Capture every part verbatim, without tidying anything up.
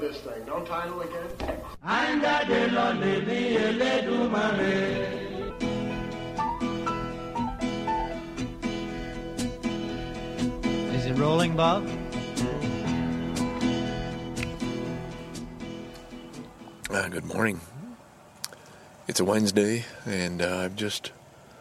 this thing. Don't title again? Is it rolling, Bob? Uh, good morning. It's a Wednesday, and uh, I've just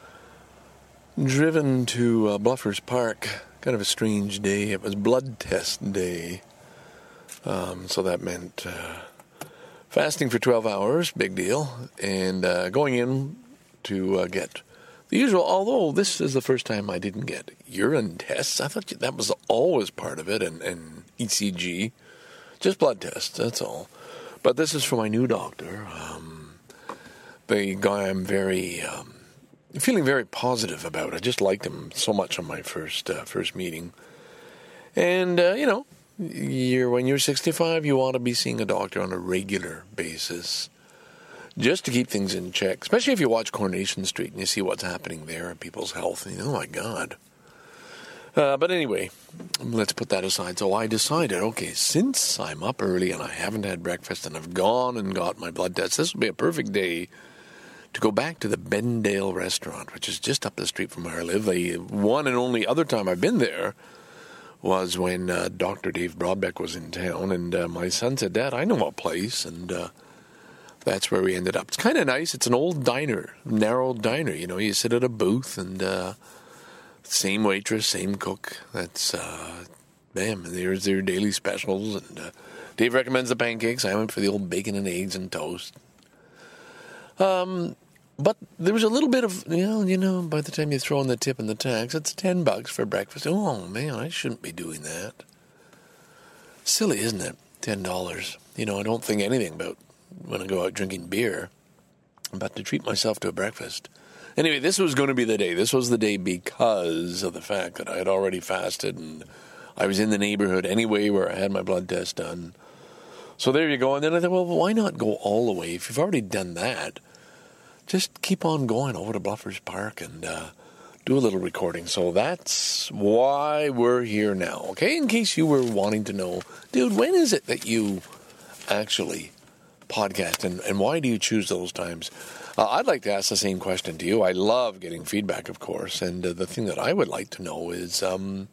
driven to uh, Bluffers Park. Kind of a strange day. It was blood test day. Um, so that meant uh, fasting for twelve hours, big deal, and uh, going in to uh, get the usual, although this is the first time I didn't get urine tests. I thought that was always part of it, and, and E C G. Just blood tests, that's all. But this is for my new doctor. Um, the guy I'm very, um, feeling very positive about. I just liked him so much on my first uh, first meeting. And, uh, you know, you're, when you're sixty-five, you want to be seeing a doctor on a regular basis just to keep things in check, especially if you watch Coronation Street and you see what's happening there and people's health. And you know, oh, my God. Uh, but anyway, let's put that aside. So I decided, okay, since I'm up early and I haven't had breakfast and I've gone and got my blood test, this will be a perfect day to go back to the Bendale restaurant, which is just up the street from where I live. The one and only other time I've been there was when uh, Doctor Dave Broadbeck was in town, and uh, my son said, Dad, I know a place, and uh, that's where we ended up. It's kind of nice. It's an old diner, narrow diner. You know, you sit at a booth, and uh, same waitress, same cook. That's, uh, bam, and there's their daily specials, and uh, Dave recommends the pancakes. I went for the old bacon and eggs and toast. Um... But there was a little bit of, well, you know, by the time you throw in the tip and the tax, it's ten bucks for breakfast. Oh, man, I shouldn't be doing that. Silly, isn't it? ten dollars. You know, I don't think anything about when I go out drinking beer, but to treat myself to a breakfast. Anyway, this was going to be the day. This was the day because of the fact that I had already fasted and I was in the neighborhood anyway where I had my blood test done. So there you go. And then I thought, well, why not go all the way? If you've already done that, just keep on going over to Bluffers Park and uh, do a little recording. So that's why we're here now, okay? In case you were wanting to know, dude, when is it that you actually podcast, and, and why do you choose those times? Uh, I'd like to ask the same question to you. I love getting feedback, of course, and uh, the thing that I would like to know is um,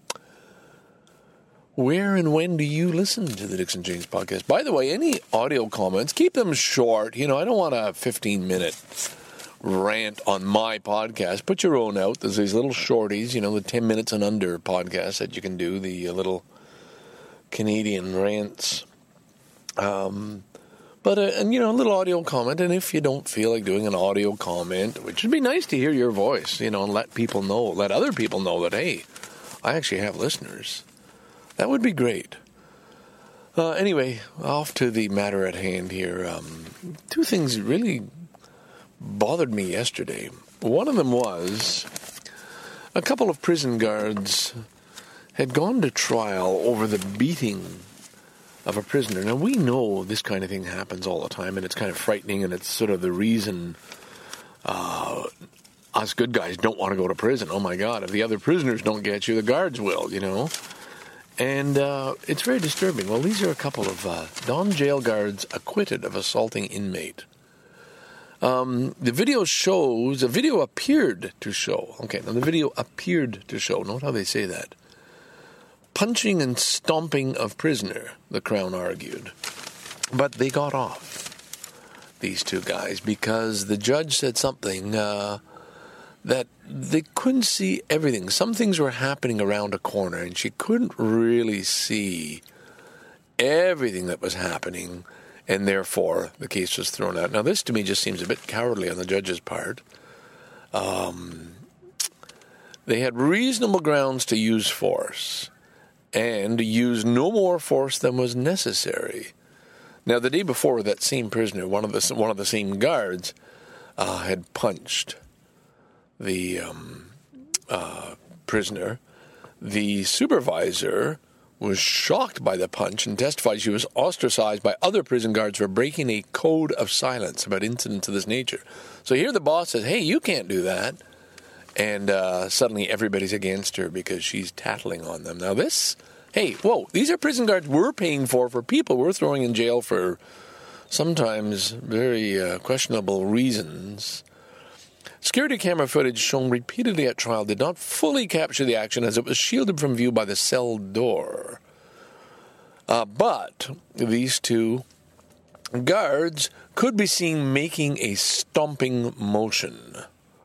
where and when do you listen to the Dixon James podcast? By the way, any audio comments, keep them short. You know, I don't want a fifteen-minute rant on my podcast. Put your own out. There's these little shorties, you know, the ten minutes and under podcasts that you can do, the uh, little Canadian rants. Um, but, uh, and you know, a little audio comment, and if you don't feel like doing an audio comment, which would be nice to hear your voice, you know, and let people know, let other people know that, hey, I actually have listeners. That would be great. Uh, anyway, off to the matter at hand here. Um, two things really bothered me yesterday. One of them was a couple of prison guards had gone to trial over the beating of a prisoner. Now, we know this kind of thing happens all the time, and it's kind of frightening, and it's sort of the reason uh, us good guys don't want to go to prison. Oh, my God, if the other prisoners don't get you, the guards will, you know. And uh, it's very disturbing. Well, these are a couple of uh, Don jail guards acquitted of assaulting inmate. Um, the video shows, the video appeared to show, okay, now the video appeared to show, note how they say that, punching and stomping of prisoner, the Crown argued. But they got off, these two guys, because the judge said something uh, that they couldn't see everything. Some things were happening around a corner, and she couldn't really see everything that was happening, and therefore the case was thrown out. Now, this to me just seems a bit cowardly on the judge's part. Um, they had reasonable grounds to use force and use no more force than was necessary. Now, the day before, that same prisoner, one of the one of the same guards, uh, had punched the um, uh, prisoner. The supervisor was shocked by the punch and testified she was ostracized by other prison guards for breaking a code of silence about incidents of this nature. So here the boss says, hey, you can't do that. And uh, suddenly everybody's against her because she's tattling on them. Now this hey, whoa, these are prison guards we're paying for, for people we're throwing in jail for sometimes very uh, questionable reasons. Security camera footage shown repeatedly at trial did not fully capture the action as it was shielded from view by the cell door. Uh, but these two guards could be seen making a stomping motion.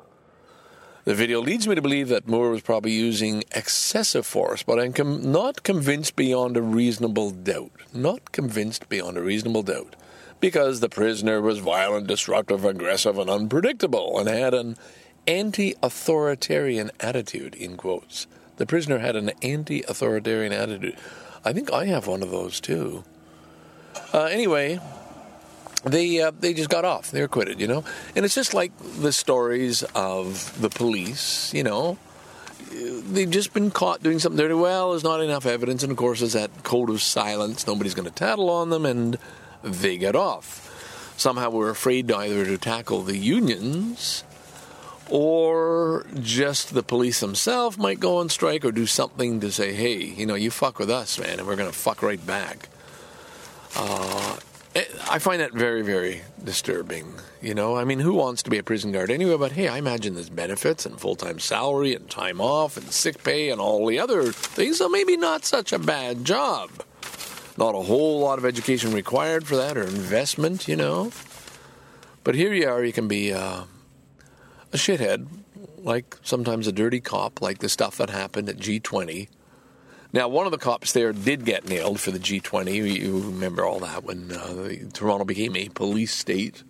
The video leads me to believe that Moore was probably using excessive force, but I'm com- not convinced beyond a reasonable doubt. Not convinced beyond a reasonable doubt. Because the prisoner was violent, disruptive, aggressive, and unpredictable, and had an anti-authoritarian attitude, in quotes. The prisoner had an anti-authoritarian attitude. I think I have one of those, too. Uh, anyway, they uh, they just got off. They were acquitted, you know? And it's just like the stories of the police, you know? They've just been caught doing something dirty. Well, there's not enough evidence, and of course there's that code of silence. Nobody's going to tattle on them, and they get off. Somehow we're afraid either to tackle the unions or just the police themselves might go on strike or do something to say, hey, you know, you fuck with us, man, and we're going to fuck right back. Uh, I find that very, very disturbing, you know. I mean, who wants to be a prison guard anyway? But, hey, I imagine there's benefits and full-time salary and time off and sick pay and all the other things, so maybe not such a bad job. Not a whole lot of education required for that or investment, you know. But here you are, you can be uh, a shithead, like sometimes a dirty cop, like the stuff that happened at G twenty. Now, one of the cops there did get nailed for the G twenty. You remember all that when uh, Toronto became a police state.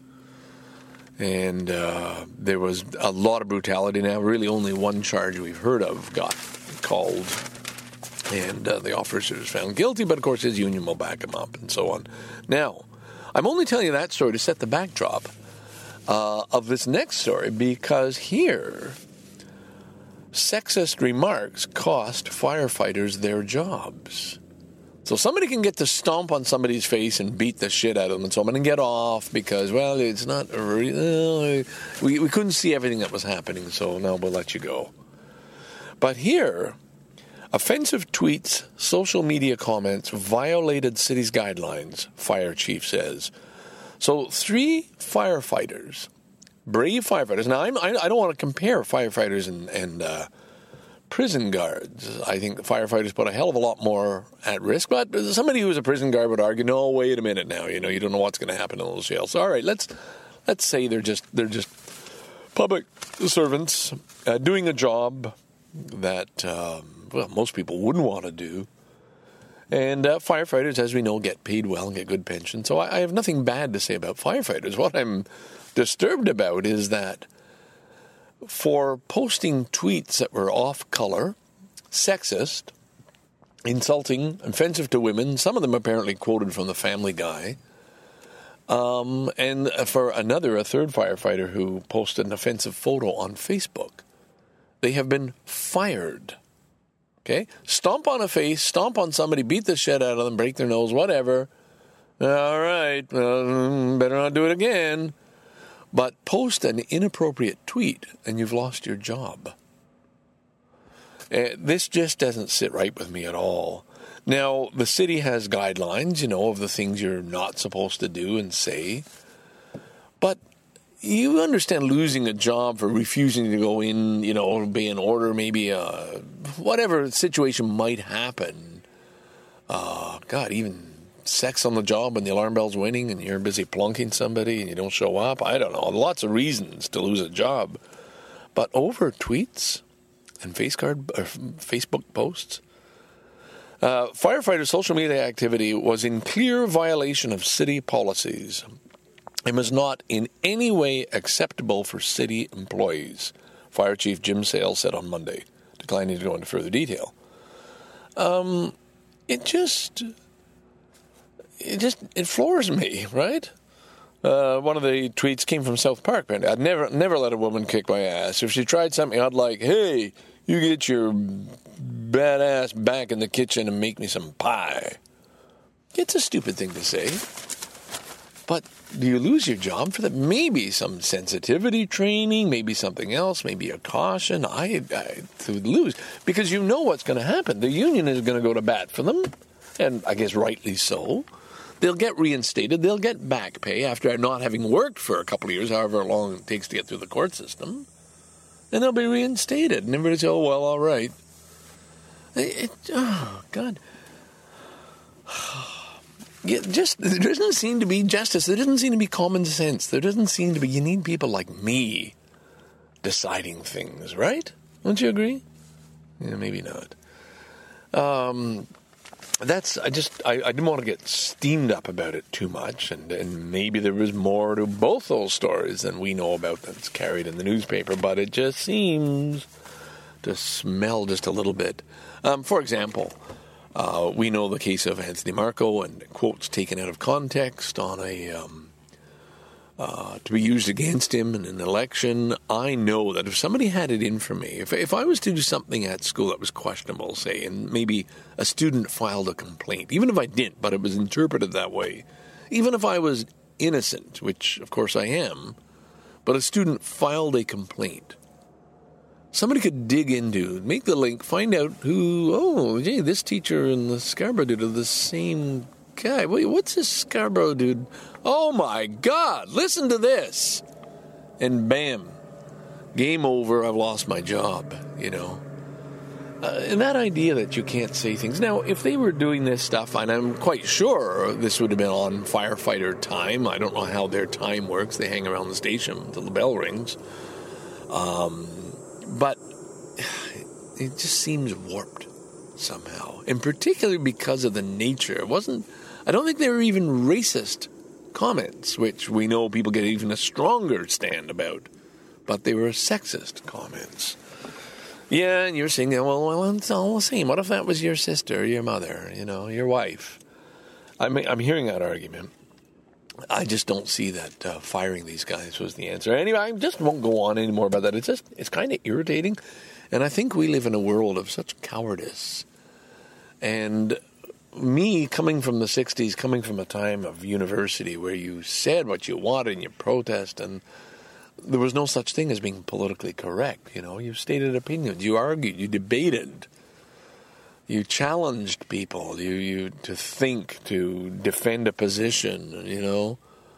And uh, there was a lot of brutality. Now, really only one charge we've heard of got called. And uh, the officer was found guilty, but of course his union will back him up and so on. Now, I'm only telling you that story to set the backdrop uh, of this next story, because here, sexist remarks cost firefighters their jobs. So somebody can get to stomp on somebody's face and beat the shit out of them and so on and get off because, well, it's not, uh, we, we couldn't see everything that was happening, so now we'll let you go. But here, offensive tweets, social media comments violated city's guidelines, fire chief says. So three firefighters, brave firefighters. Now, I'm, I, I don't want to compare firefighters and, and uh, prison guards. I think the firefighters put a hell of a lot more at risk. But somebody who's a prison guard would argue, no, wait a minute now. You know, you don't know what's going to happen in those jails. So, all right, let's let's say they're just they're just public servants uh, doing a job that um, well most people wouldn't want to do. And uh, firefighters, as we know, get paid well and get good pensions. So I, I have nothing bad to say about firefighters. What I'm disturbed about is that for posting tweets that were off-color, sexist, insulting, offensive to women, some of them apparently quoted from the Family Guy, um, and for another, a third firefighter who posted an offensive photo on Facebook, they have been fired. Okay? Stomp on a face, stomp on somebody, beat the shit out of them, break their nose, whatever. All right, uh, better not do it again. But post an inappropriate tweet and you've lost your job. Uh, this just doesn't sit right with me at all. Now, the city has guidelines, you know, of the things you're not supposed to do and say. But you understand losing a job for refusing to go in, you know, obey an order, maybe uh, whatever situation might happen. Uh, God, even sex on the job when the alarm bell's ringing and you're busy plunking somebody and you don't show up. I don't know. Lots of reasons to lose a job. But over tweets and face card, or Facebook posts, uh, firefighter social media activity was in clear violation of city policies. It was not in any way acceptable for city employees, Fire Chief Jim Sales said on Monday, declining to go into further detail. Um, it just... It just, it floors me, right? Uh, one of the tweets came from South Park. Man. I'd never never let a woman kick my ass. If she tried something, I'd like, hey, you get your badass back in the kitchen and make me some pie. It's a stupid thing to say. But do you lose your job for that? Maybe some sensitivity training, maybe something else, maybe a caution. I, I would lose because you know what's going to happen. The union is going to go to bat for them, and I guess rightly so. They'll get reinstated. They'll get back pay after not having worked for a couple of years, however long it takes to get through the court system. And they'll be reinstated. And everybody says, oh, well, all right. It, it, oh, God. Yeah, just there doesn't seem to be justice. There doesn't seem to be common sense. There doesn't seem to be. You need people like me deciding things, right? Don't you agree? Yeah, maybe not. Um, that's. I just. I, I didn't want to get steamed up about it too much, and and maybe there was more to both those stories than we know about that's carried in the newspaper. But it just seems to smell just a little bit. Um, for example. Uh, we know the case of Anthony Marco and quotes taken out of context on a um, uh, to be used against him in an election. I know that if somebody had it in for me, if if I was to do something at school that was questionable, say, and maybe a student filed a complaint, even if I didn't, but it was interpreted that way, even if I was innocent, which of course I am, but a student filed a complaint. Somebody could dig into, make the link, find out who, oh, gee, this teacher and the Scarborough dude are the same guy. Wait, what's this Scarborough dude? Oh, my God, listen to this. And bam, game over, I've lost my job, you know. Uh, and that idea that you can't say things. Now, if they were doing this stuff, and I'm quite sure this would have been on firefighter time. I don't know how their time works. They hang around the station until the bell rings. Um... But it just seems warped somehow, and particularly because of the nature. It wasn't, I don't think they were even racist comments, which we know people get even a stronger stand about, but they were sexist comments. Yeah, and you're saying, well, well, it's all the same. What if that was your sister, your mother, you know, your wife? I'm, I'm hearing that argument. I just don't see that uh, firing these guys was the answer. Anyway, I just won't go on anymore about that. It's just, it's kind of irritating. And I think we live in a world of such cowardice. And me, coming from the sixties, coming from a time of university where you said what you wanted and you protest, and there was no such thing as being politically correct. You know, you stated opinions, you argued, you debated. You challenged people, you, you to think, to defend a position, you know.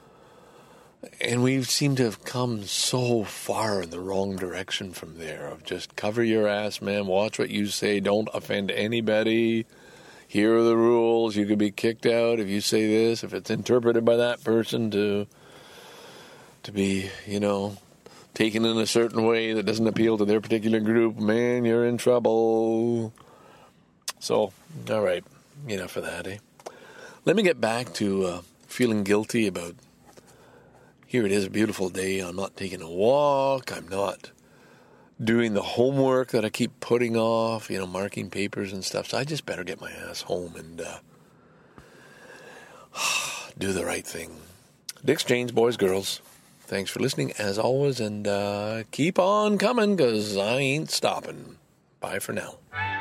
And we seem to have come so far in the wrong direction from there, of just cover your ass, man, watch what you say, don't offend anybody, here are the rules, you could be kicked out if you say this, if it's interpreted by that person to, to be, you know, taken in a certain way that doesn't appeal to their particular group, man, you're in trouble. So, all right, enough of that, eh? Let me get back to uh, feeling guilty about, here it is, a beautiful day, I'm not taking a walk, I'm not doing the homework that I keep putting off, you know, marking papers and stuff, so I just better get my ass home and uh, do the right thing. Dick's Change, boys, girls, thanks for listening, as always, and uh, keep on coming, because I ain't stopping. Bye for now.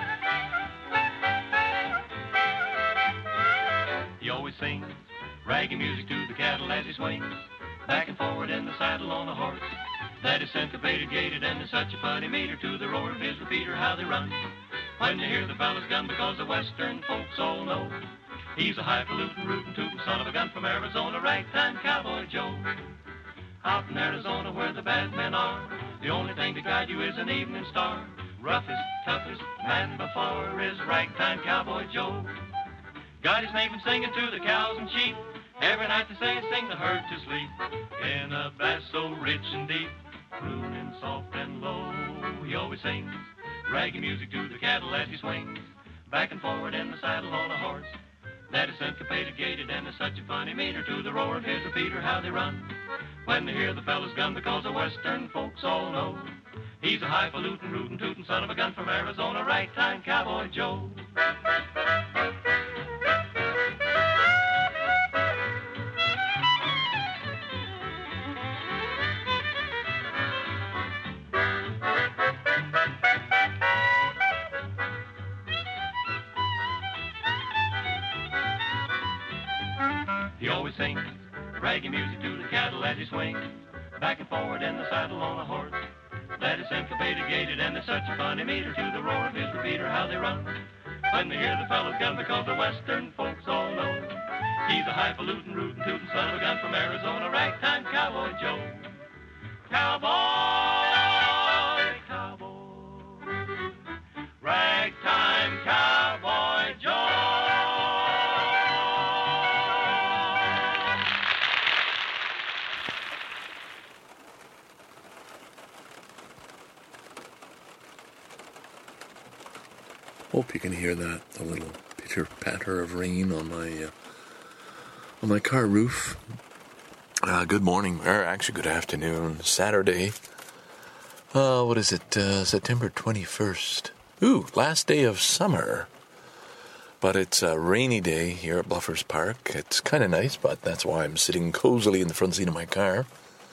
He always sings raggy music to the cattle as he swings back and forward in the saddle on a horse that is syncopated, gated, and is such a funny meter to the roar of his repeater how they run when you hear the fellow's gun, because the western folks all know he's a highfalutin, rootin', tootin' son of a gun from Arizona, ragtime cowboy Joe. Out in Arizona where the bad men are, the only thing to guide you is an evening star. Roughest, toughest man before is ragtime cowboy Joe. Got his name from singing to the cows and sheep. Every night they say, sing the herd to sleep. In a bass so rich and deep, crooning soft and low. He always sings raggy music to the cattle as he swings back and forward in the saddle on a horse that is syncopated, gated, and is such a funny meter to the roar of his repeater how they run when they hear the fellow's gun, because the western folks all know he's a highfalutin, rootin', tootin' son of a gun from Arizona, ragtime cowboy Joe. He always sings Reggae music to the cattle as he swings, back and forward in the saddle on a horse that is syncopated, gated, and there's such a funny meter to the roar of his repeater, how they run when they hear the fellows gun, because the western folks all know he's a highfalutin, rootin', tootin' son of a gun from Arizona, ragtime cowboy Joe. Cowboy, cowboy, ragtime cowboy Joe. Hope you can hear that, the little pitter-patter of rain on my uh, on my car roof. Uh, good morning, or actually good afternoon, Saturday. Uh, what is it, uh, September twenty-first. Ooh, last day of summer. But it's a rainy day here at Bluffers Park. It's kind of nice, but that's why I'm sitting cozily in the front seat of my car.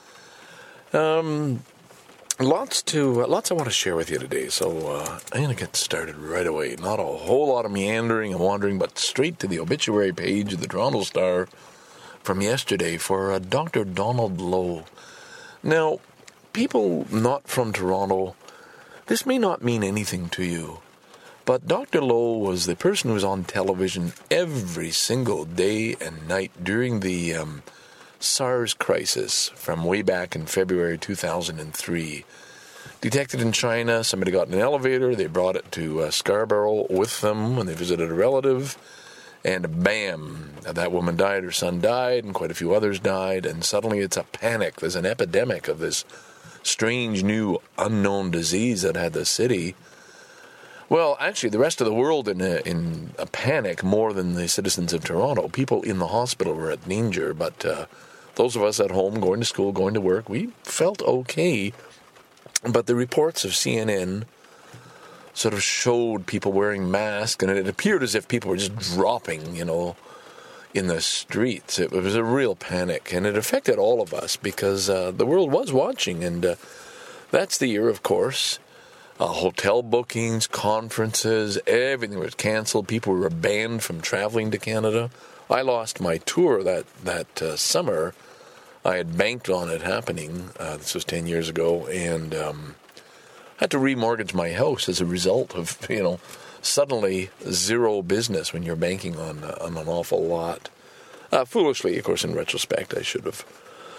Um... Lots to uh, lots I want to share with you today, so uh, I'm going to get started right away. Not a whole lot of meandering and wandering, but straight to the obituary page of the Toronto Star from yesterday for uh, Doctor Donald Low. Now, people not from Toronto, this may not mean anything to you, but Doctor Low was the person who was on television every single day and night during the Um, SARS crisis from way back in February two thousand three. Detected in China, somebody got in an elevator, they brought it to uh, Scarborough with them when they visited a relative, and bam, that woman died, her son died, and quite a few others died, and suddenly it's a panic. There's an epidemic of this strange new unknown disease that had the city. Well, actually, the rest of the world in a, in a panic more than the citizens of Toronto. People in the hospital were at danger, but uh, those of us at home, going to school, going to work, we felt okay. But the reports of C N N sort of showed people wearing masks, and it appeared as if people were just dropping, you know, in the streets. It was a real panic, and it affected all of us because uh, the world was watching, and uh, that's the year, of course. Uh, hotel bookings, conferences, everything was canceled. People were banned from traveling to Canada. I lost my tour that, that uh, summer. I had banked on it happening. Uh, this was ten years ago. And um, had to remortgage my house as a result of, you know, suddenly zero business when you're banking on, uh, on an awful lot. Uh, foolishly, of course, in retrospect, I should have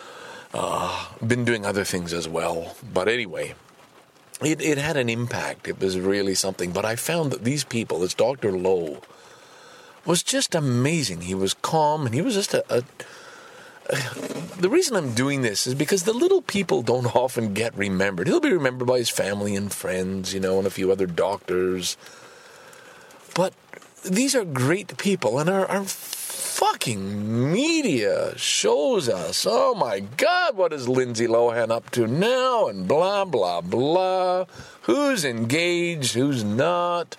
uh, been doing other things as well. But anyway, It, it had an impact. It was really something. But I found that these people, this Doctor Low, was just amazing. He was calm, and he was just a, a, a... The reason I'm doing this is because the little people don't often get remembered. He'll be remembered by his family and friends, you know, and a few other doctors. But these are great people, and our, our fucking media shows us, oh my God, what is Lindsay Lohan up to now, and blah, blah, blah, who's engaged, who's not,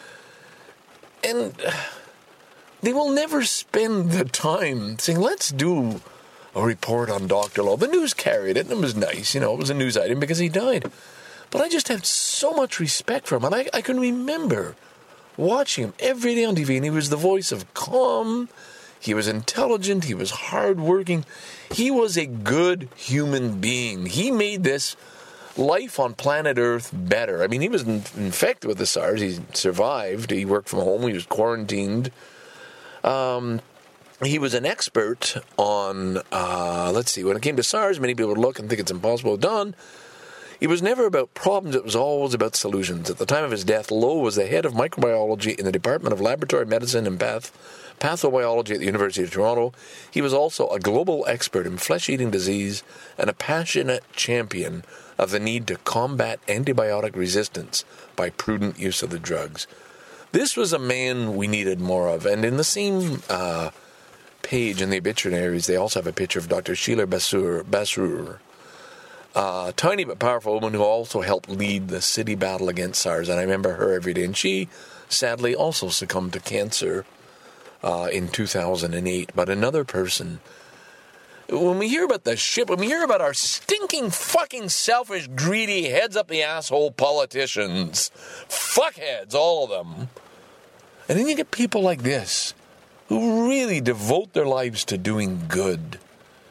and they will never spend the time saying, let's do a report on Doctor Low. The news carried it, and it was nice, you know, it was a news item because he died, but I just had so much respect for him, and I, I can remember watching him every day on T V, and he was the voice of calm. He was intelligent. He was hardworking. He was a good human being. He made this life on planet Earth better. I mean, he was in- infected with the SARS. He survived. He worked from home. He was quarantined. Um, he was an expert on, uh, let's see, when it came to SARS, many people would look and think it's impossible done. It was never about problems. It was always about solutions. At the time of his death, Low was the head of microbiology in the Department of Laboratory Medicine and Path. Pathobiology at the University of Toronto. He was also a global expert in flesh-eating disease and a passionate champion of the need to combat antibiotic resistance by prudent use of the drugs. This was a man we needed more of. And in the same uh, page in the obituaries, they also have a picture of Doctor Sheila Basur, Basur, a tiny but powerful woman who also helped lead the city battle against SARS. And I remember her every day. And she, sadly, also succumbed to cancer Uh, in two thousand eight, but another person. When we hear about the ship, when we hear about our stinking, fucking, selfish, greedy, heads-up-the-asshole politicians, fuckheads, all of them, and then you get people like this, who really devote their lives to doing good,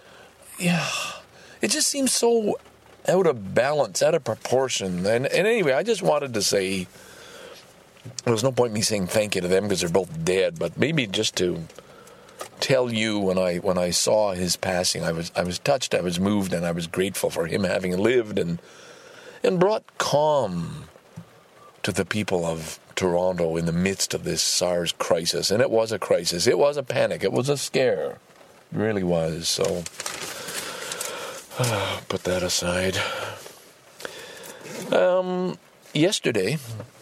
yeah, it just seems so out of balance, out of proportion. And, and anyway, I just wanted to say, there was no point in me saying thank you to them because they're both dead, but maybe just to tell you when I when I saw his passing, I was I was touched, I was moved, and I was grateful for him having lived and and brought calm to the people of Toronto in the midst of this SARS crisis. And it was a crisis. It was a panic. It was a scare. It really was. So, uh, put that aside. Um, yesterday,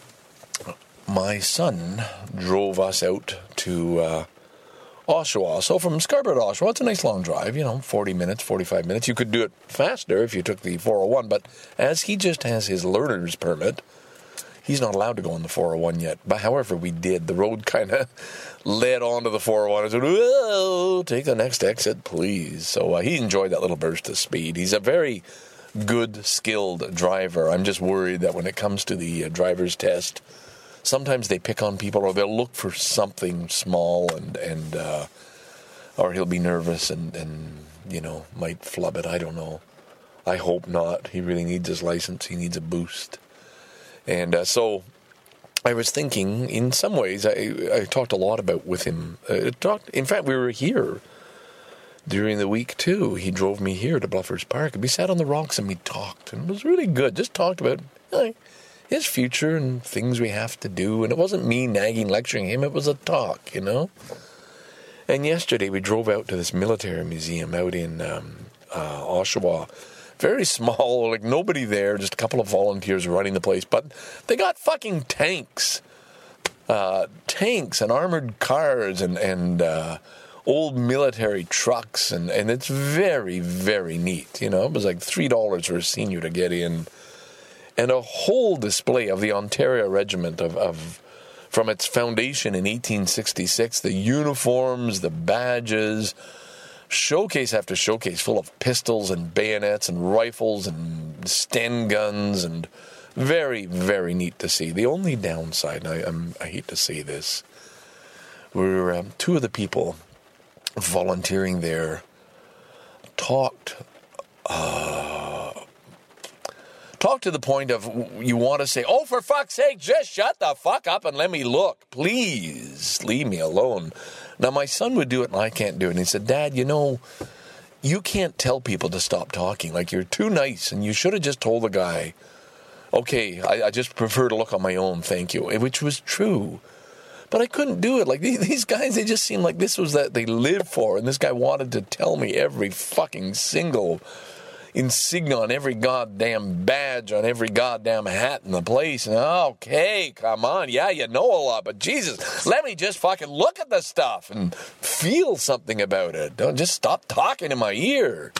my son drove us out to uh, Oshawa. So from Scarborough to Oshawa, it's a nice long drive, you know, forty minutes, forty-five minutes. You could do it faster if you took the four oh one, but as he just has his learner's permit, he's not allowed to go on the four oh one yet. But however we did, the road kind of led onto the four oh one. I said, whoa, take the next exit, please. So uh, he enjoyed that little burst of speed. He's a very good, skilled driver. I'm just worried that when it comes to the uh, driver's test, sometimes they pick on people or they'll look for something small and, and uh, or he'll be nervous and, and, you know, might flub it. I don't know. I hope not. He really needs his license. He needs a boost. And uh, so I was thinking, in some ways, I, I talked a lot about with him. Uh, talked. In fact, we were here during the week, too. He drove me here to Bluffers Park. And we sat on the rocks and we talked. And it was really good. Just talked about uh, his future and things we have to do. And it wasn't me nagging, lecturing him. It was a talk, you know. And yesterday we drove out to this military museum out in um, uh, Oshawa. Very small, like nobody there, just a couple of volunteers running the place. But they got fucking tanks. Uh, tanks and armored cars and, and uh, old military trucks. And, and it's very, very neat. You know, it was like three dollars for a senior to get in. And a whole display of the Ontario Regiment of, of from its foundation in eighteen sixty-six. The uniforms, the badges, showcase after showcase full of pistols and bayonets and rifles and Sten guns, and very, very neat to see. The only downside, and I, I'm, I hate to say this, were um, two of the people volunteering there talked uh, talked to the point of you want to say, oh, for fuck's sake, just shut the fuck up and let me look. Please, leave me alone. Now, my son would do it, and I can't do it. And he said, Dad, you know, you can't tell people to stop talking. Like, you're too nice, and you should have just told the guy, okay, I, I just prefer to look on my own, thank you, which was true. But I couldn't do it. Like, these guys, they just seemed like this was that they lived for, and this guy wanted to tell me every fucking single insignia on every goddamn badge, on every goddamn hat in the place. And okay, come on, yeah, you know a lot, but Jesus, let me just fucking look at the stuff and feel something about it. Don't just stop talking in my ear.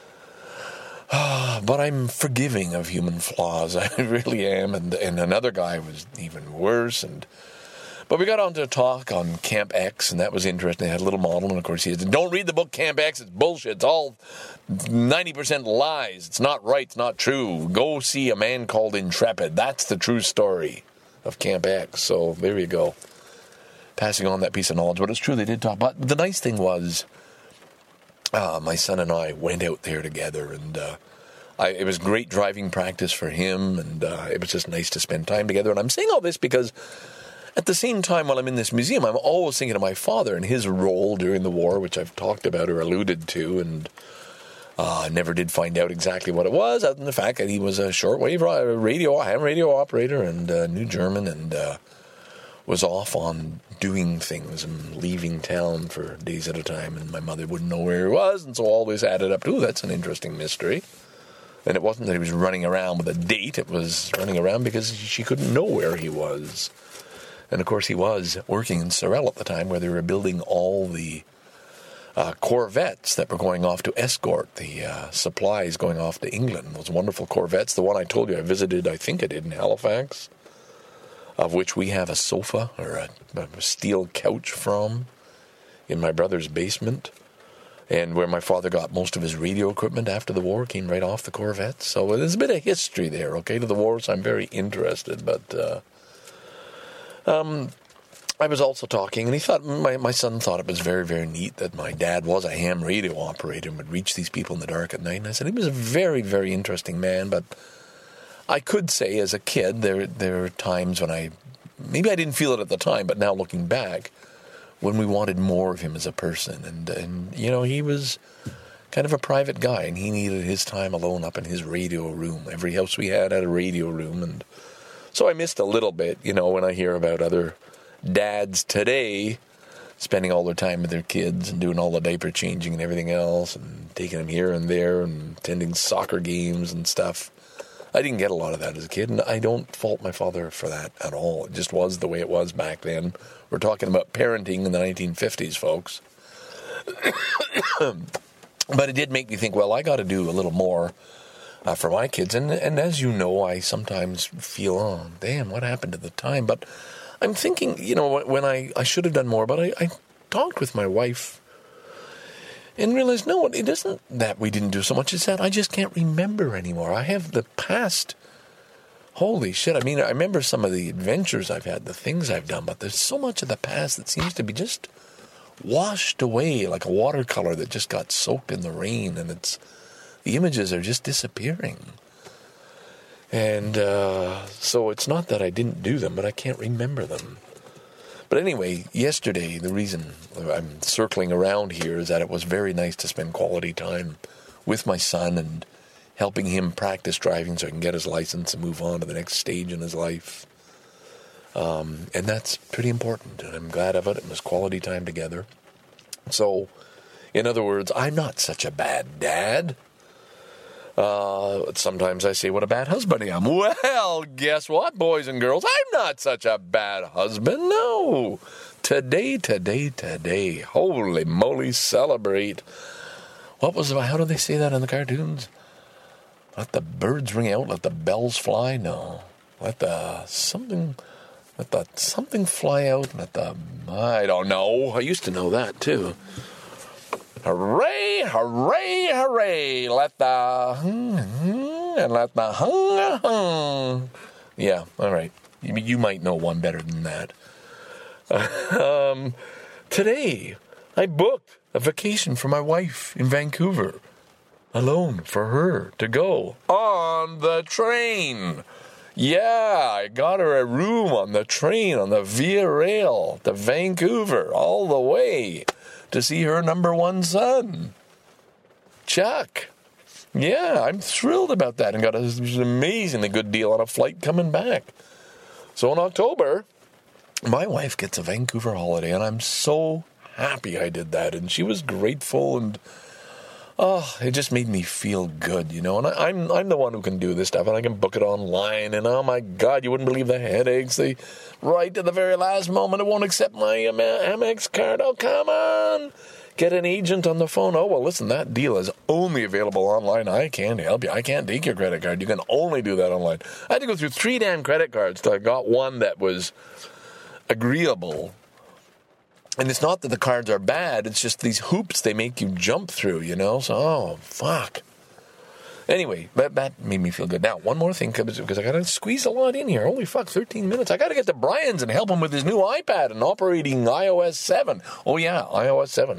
But I'm forgiving of human flaws. I really am. And and another guy was even worse. And But we got on to talk on Camp X, and that was interesting. They had a little model, and of course he said, don't read the book Camp X, it's bullshit. It's all ninety percent lies. It's not right, it's not true. Go see A Man Called Intrepid. That's the true story of Camp X. So there you go. Passing on that piece of knowledge. But it's true, they did talk. But the nice thing was, uh, my son and I went out there together, and uh, I, it was great driving practice for him, and uh, it was just nice to spend time together. And I'm saying all this because at the same time, while I'm in this museum, I'm always thinking of my father and his role during the war, which I've talked about or alluded to, and I uh, never did find out exactly what it was, other than the fact that he was a shortwave radio, ham radio operator, and uh, knew German, and uh, was off on doing things and leaving town for days at a time, and my mother wouldn't know where he was, and so always added up to, ooh, that's an interesting mystery. And it wasn't that he was running around with a date, it was running around because she couldn't know where he was. And, of course, he was working in Sorel at the time where they were building all the uh, Corvettes that were going off to escort the uh, supplies going off to England. Those wonderful Corvettes. The one I told you I visited, I think I did, in Halifax, of which we have a sofa or a, a steel couch from in my brother's basement. And where my father got most of his radio equipment after the war came right off the Corvette. So there's a bit of history there, okay, to the war, so I'm very interested. But... Uh, Um, I was also talking, and he thought, my, my son thought it was very, very neat that my dad was a ham radio operator and would reach these people in the dark at night. And I said, he was a very, very interesting man, but I could say as a kid, there there are times when I, maybe I didn't feel it at the time, but now looking back, when we wanted more of him as a person. And, and you know, he was kind of a private guy, and he needed his time alone up in his radio room. Every house we had had a radio room, and so I missed a little bit, you know, when I hear about other dads today spending all their time with their kids and doing all the diaper changing and everything else and taking them here and there and attending soccer games and stuff. I didn't get a lot of that as a kid, and I don't fault my father for that at all. It just was the way it was back then. We're talking about parenting in the nineteen fifties, folks. But it did make me think, well, I got to do a little more uh, for my kids. And, and as you know, I sometimes feel, oh, damn, what happened to the time? But I'm thinking, you know, when I, I should have done more, but I, I talked with my wife and realized, no, it isn't that we didn't do so much. It's that I just can't remember anymore. I have the past. Holy shit. I mean, I remember some of the adventures I've had, the things I've done, but there's so much of the past that seems to be just washed away like a watercolor that just got soaked in the rain, and it's the images are just disappearing. And uh, so it's not that I didn't do them, but I can't remember them. But anyway, yesterday, the reason I'm circling around here is that it was very nice to spend quality time with my son and helping him practice driving so he can get his license and move on to the next stage in his life. Um, and that's pretty important, and I'm glad of it. It was quality time together. So, in other words, I'm not such a bad dad. Uh, sometimes I say what a bad husband I am. Well, guess what, boys and girls? I'm not such a bad husband, no. Today, today, today, holy moly, celebrate. What was, how do they say that in the cartoons? Let the birds ring out, let the bells fly? No. Let the something, let the something fly out, let the, I don't know. I used to know that too. Hooray, hooray, hooray, let the, and let the, hung, hung. Yeah, all right. You, you might know one better than that. um, today, I booked a vacation for my wife in Vancouver. Alone for her to go on the train. Yeah, I got her a room on the train, on the Via Rail to Vancouver, all the way to see her number one son, Chuck. Yeah, I'm thrilled about that and got an amazingly good deal on a flight coming back. So in October, my wife gets a Vancouver holiday, and I'm so happy I did that. And she was grateful, and oh, it just made me feel good, you know. And I, I'm I'm the one who can do this stuff, and I can book it online. And oh my God, you wouldn't believe the headaches. They right to the very last moment, it won't accept my Amex card. Oh, come on. Get an agent on the phone. Oh, well, listen, that deal is only available online. I can't help you. I can't take your credit card. You can only do that online. I had to go through three damn credit cards till I got one that was agreeable. And it's not that the cards are bad. It's just these hoops they make you jump through, you know. So, oh, fuck. Anyway, that, that made me feel good. Now, one more thing, because I got to squeeze a lot in here. Holy fuck, thirteen minutes. I got to get to Brian's and help him with his new iPad and operating i O S seven. Oh, yeah, i O S seven.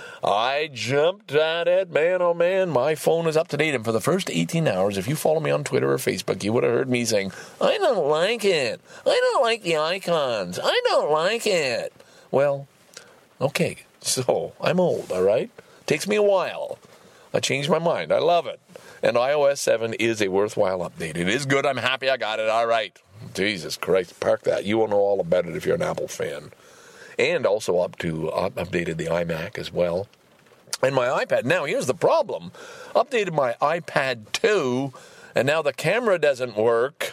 I jumped at it, man, oh, man. My phone is up to date. And for the first eighteen hours, if you follow me on Twitter or Facebook, you would have heard me saying, I don't like it. I don't like the icons. I don't like it. Well, okay, so I'm old, all right? Takes me a while. I changed my mind. I love it. And i O S seven is a worthwhile update. It is good. I'm happy I got it. All right. Jesus Christ, park that. You will know all about it if you're an Apple fan. And also up to uh, updated the iMac as well. And my iPad. Now, here's the problem. Updated my iPad two, and now the camera doesn't work.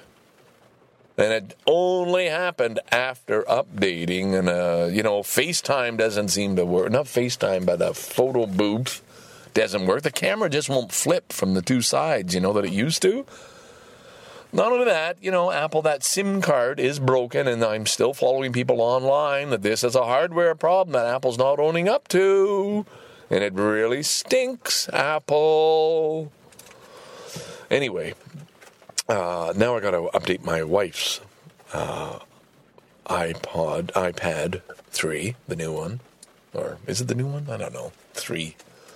And it only happened after updating. And, uh, you know, FaceTime doesn't seem to work. Not FaceTime, but a photo booth doesn't work. The camera just won't flip from the two sides, you know, that it used to. Not only that, you know, Apple, that SIM card is broken, and I'm still following people online that this is a hardware problem that Apple's not owning up to. And it really stinks, Apple. Anyway, uh, now I got to update my wife's uh, iPod, iPad three, the new one. Or is it the new one? I don't know. three.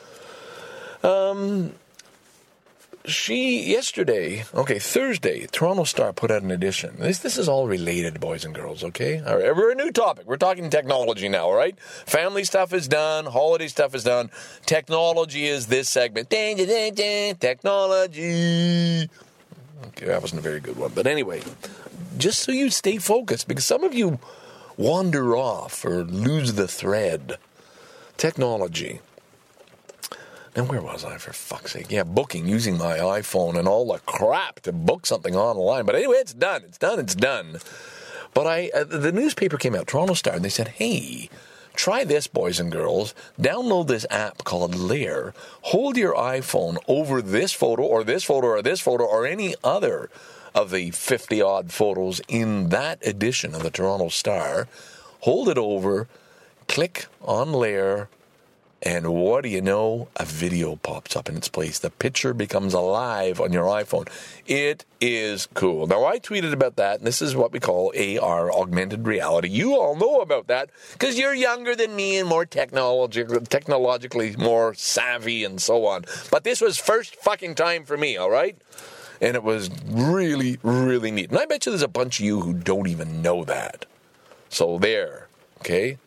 Um, she, yesterday, okay, Thursday, Toronto Star put out an edition. This this is all related, boys and girls, okay? All right, we're a new topic. We're talking technology now, all right? Family stuff is done. Holiday stuff is done. Technology is this segment. Dun, dun, dun, dun, technology. Okay, that wasn't a very good one. But anyway, just so you stay focused, because some of you wander off or lose the thread. Technology. And where was I, for fuck's sake? Yeah, booking, using my iPhone and all the crap to book something online. But anyway, it's done. It's done. It's done. But I, uh, the newspaper came out, Toronto Star, and they said, hey, try this, boys and girls. Download this app called Layer. Hold your iPhone over this photo or this photo or this photo or any other of the fifty-odd photos in that edition of the Toronto Star. Hold it over, click on Layer, and what do you know? A video pops up in its place. The picture becomes alive on your iPhone. It is cool. Now, I tweeted about that, and this is what we call A R, augmented reality. You all know about that because you're younger than me and more technologi- technologically more savvy and so on. But this was first fucking time for me, all right? And it was really, really neat. And I bet you there's a bunch of you who don't even know that. So there, okay?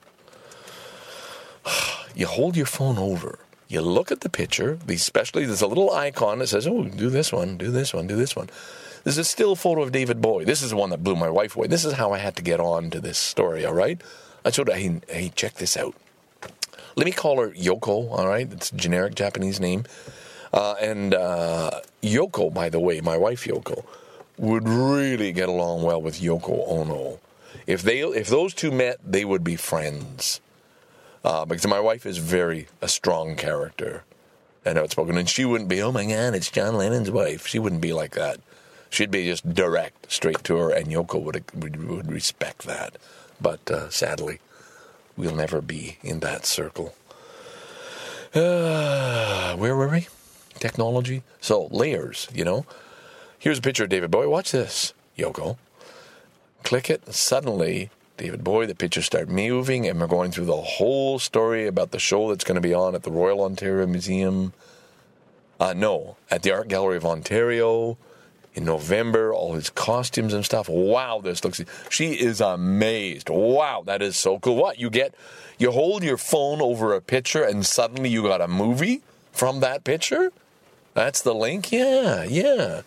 You hold your phone over. You look at the picture, especially there's a little icon that says, oh, do this one, do this one, do this one. There's a still photo of David Bowie. This is the one that blew my wife away. This is how I had to get on to this story, all right? I showed her, hey, hey, check this out. Let me call her Yoko, all right? It's a generic Japanese name. Uh, and uh, Yoko, by the way, my wife Yoko, would really get along well with Yoko Ono. If they, if those two met, they would be friends. Uh, because my wife is very a strong character and outspoken, and she wouldn't be, oh my God, it's John Lennon's wife. She wouldn't be like that. She'd be just direct, straight to her, and Yoko would would, would respect that. But uh, sadly, we'll never be in that circle. Uh, where were we? Technology. So layers, you know. Here's a picture of David Bowie. Watch this, Yoko. Click it, and suddenly David Bowie, the pictures start moving, and we're going through the whole story about the show that's going to be on at the Royal Ontario Museum. Uh, no, at the Art Gallery of Ontario in November, all his costumes and stuff. Wow, this looks... She is amazed. Wow, that is so cool. What, you get... You hold your phone over a picture, and suddenly you got a movie from that picture? That's the link? Yeah, yeah.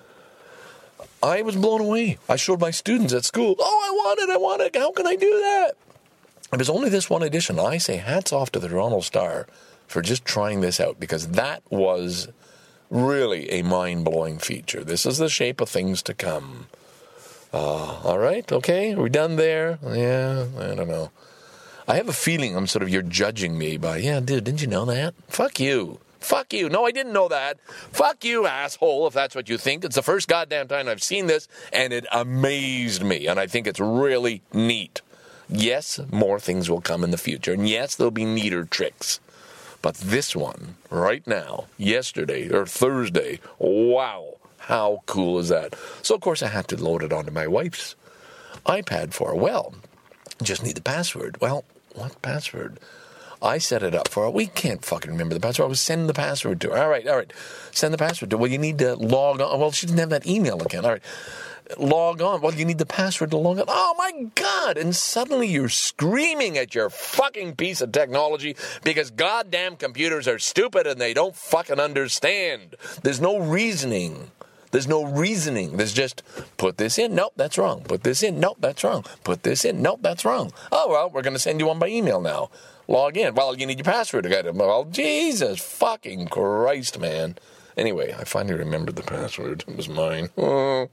I was blown away. I showed my students at school, oh, I want it, I want it. How can I do that? It was only this one edition. I say hats off to the Toronto Star for just trying this out, because that was really a mind-blowing feature. This is the shape of things to come. Uh, all right, okay, are we done there? Yeah, I don't know. I have a feeling I'm sort of, you're judging me by, yeah, dude, didn't you know that? Fuck you. Fuck you. No, I didn't know that. Fuck you, asshole, if that's what you think. It's the first goddamn time I've seen this, and it amazed me, and I think it's really neat. Yes, more things will come in the future, and yes, there'll be neater tricks. But this one, right now, yesterday, or Thursday, wow, how cool is that? So, of course, I had to load it onto my wife's iPad for her. Well, just need the password. Well, what password? I set it up for her. We can't fucking remember the password. I was sending the password to her. All right, all right. Send the password to her. Well, you need to log on. Well, she didn't have that email account. All right. Log on. Well, you need the password to log on. Oh, my God. And suddenly you're screaming at your fucking piece of technology because goddamn computers are stupid and they don't fucking understand. There's no reasoning. There's no reasoning. There's just, put this in. Nope, that's wrong. Put this in. Nope, that's wrong. Put this in. Nope, that's wrong. Oh, well, we're going to send you one by email now. Log in. Well, you need your password to get it. Well, Jesus fucking Christ, man. Anyway, I finally remembered the password. It was mine. Oh.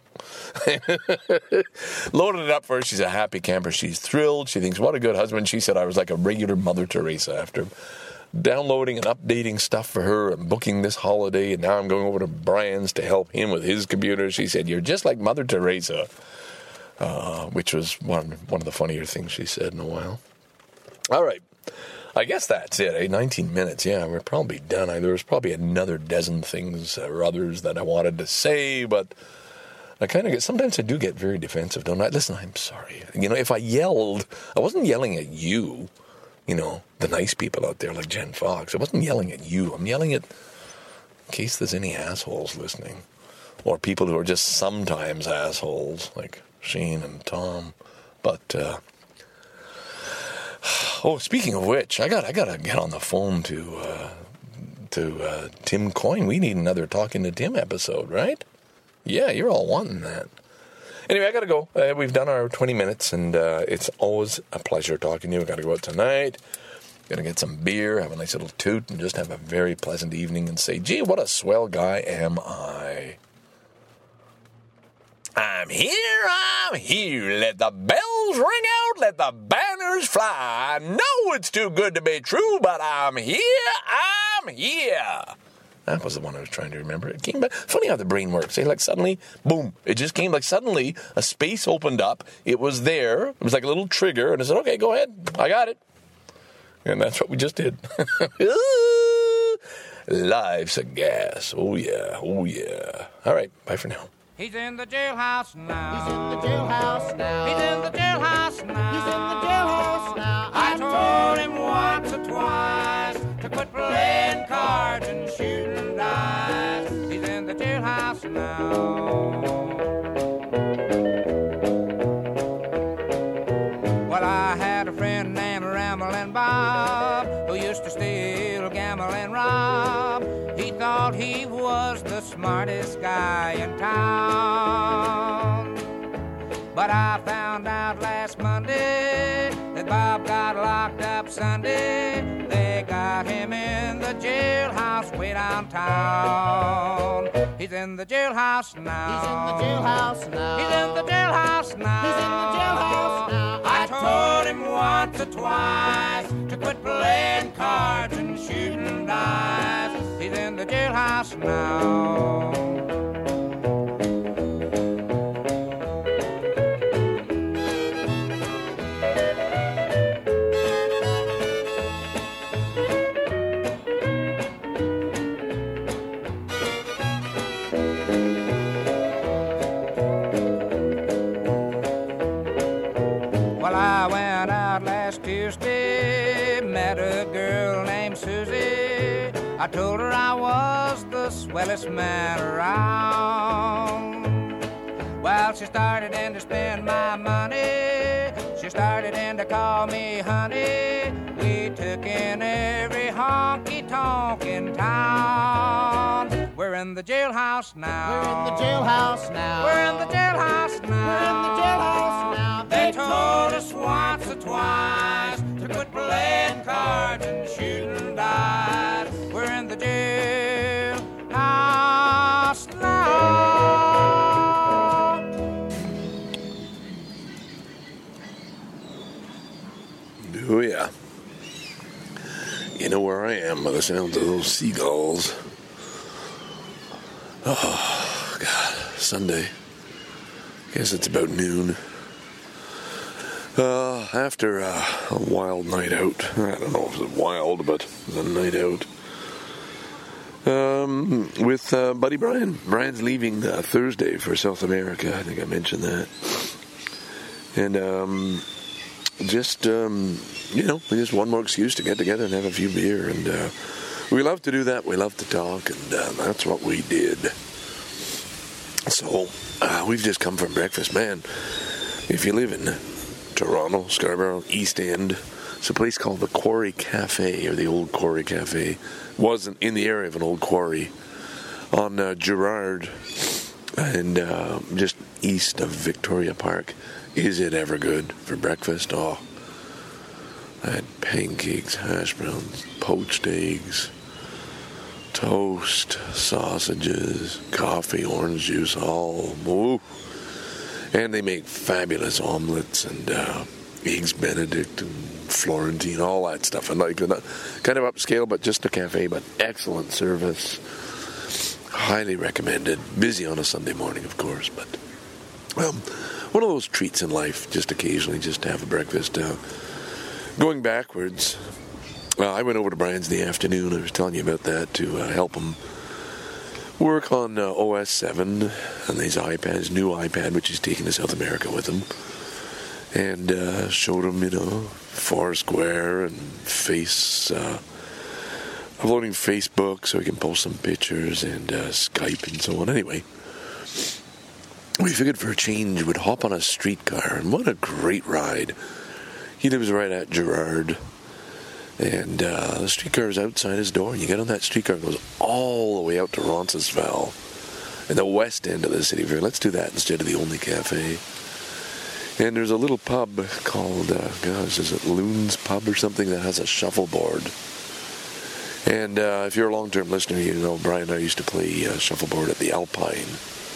Loaded it up for her. She's a happy camper. She's thrilled. She thinks, what a good husband. She said I was like a regular Mother Teresa after downloading and updating stuff for her and booking this holiday. And now I'm going over to Brian's to help him with his computer. She said, you're just like Mother Teresa, uh, which was one, one of the funnier things she said in a while. All right. I guess that's it, eh? nineteen minutes, yeah, we're probably done. There was probably another dozen things or others that I wanted to say, but I kind of get, sometimes I do get very defensive, don't I? Listen, I'm sorry. You know, if I yelled, I wasn't yelling at you, you know, the nice people out there like Jen Fox. I wasn't yelling at you. I'm yelling at, in case there's any assholes listening, or people who are just sometimes assholes, like Shane and Tom. But, uh, oh, speaking of which, I got I got to get on the phone to uh, to uh, Tim Coyne. We need another Talking to Tim episode, right? Yeah, you're all wanting that. Anyway, I got to go. Uh, we've done our twenty minutes, and uh, it's always a pleasure talking to you. We've got to go out tonight. Got to get some beer, have a nice little toot, and just have a very pleasant evening and say, gee, what a swell guy am I. I'm here, I'm here. Let the bells ring out, let the banners fly. I know it's too good to be true, but I'm here, I'm here. That was the one I was trying to remember. It came back. Funny how the brain works. Eh? Like suddenly, boom. It just came like suddenly a space opened up. It was there. It was like a little trigger. And I said, okay, go ahead. I got it. And that's what we just did. Life's a gas. Oh, yeah. Oh, yeah. All right. Bye for now. He's in the jailhouse now. He's in the jailhouse now. He's in the jailhouse now. He's in the jailhouse now. I told him once or twice to quit playing cards and shooting dice. He's in the jailhouse now. Well, I had a friend named Ramblin' Bob who used to steal, gamble, and rob. He thought he was the smartest guy in town. But I found out last Monday that Bob got locked up Sunday. They got him in the jailhouse way downtown. He's in the jailhouse now. He's in the jailhouse now. He's in the jailhouse now. He's in the jailhouse now. I told him once or twice to quit playing cards and shooting dice. He's in the jailhouse now. Well, I went out last Tuesday, met a girl named Susie. I told her I was the swellest man around. Well, she started in to spend my money. She started in to call me honey. We took in every honky-tonk in town. We're in the jailhouse now. We're in the jailhouse now. We're in the jailhouse now. We're in the jailhouse now. They told us once or twice to quit playing cards and shooting dice. We're in the jailhouse now. Oh, yeah. You know where I am by the sounds of those seagulls. Oh, God. Sunday. Guess it's about noon. Uh, after uh, a wild night out. I don't know if it was wild, but it was a night out. Um, with uh, Buddy Brian. Brian's leaving uh, Thursday for South America. I think I mentioned that. And, um... Just, um, you know, just one more excuse to get together and have a few beer. And uh, we love to do that. We love to talk, and uh, that's what we did. So, uh, we've just come from breakfast. Man, if you live in Toronto, Scarborough, East End, it's a place called the Quarry Cafe, or the Old Quarry Cafe. Wasn't in the area of an old quarry on uh, Gerrard, and uh, just east of Victoria Park. Is it ever good for breakfast? Oh, I had pancakes, hash browns, poached eggs, toast, sausages, coffee, orange juice, all. Ooh. And they make fabulous omelets and uh, eggs Benedict and Florentine, all that stuff. And like kind of upscale, but just a cafe, but excellent service. Highly recommended. Busy on a Sunday morning, of course, but um, one of those treats in life, just occasionally, just to have a breakfast. Uh, going backwards, uh, I went over to Brian's in the afternoon. I was telling you about that to uh, help him work on uh, O S seven and these iPads, new iPad, which he's taking to South America with him. And uh, showed him, you know, Foursquare and Face, uh, uploading Facebook so he can post some pictures and uh, Skype and so on. Anyway, we figured for a change we'd hop on a streetcar, and what a great ride. He lives right at Gerrard, and uh, the streetcar is outside his door, and you get on that streetcar, it goes all the way out to Roncesvalles, in the west end of the city. Let's do that instead of the only cafe. And there's a little pub called, uh, gosh, is it Loon's Pub or something, that has a shuffleboard. And uh, if you're a long-term listener, you know Brian and I used to play uh, shuffleboard at the Alpine,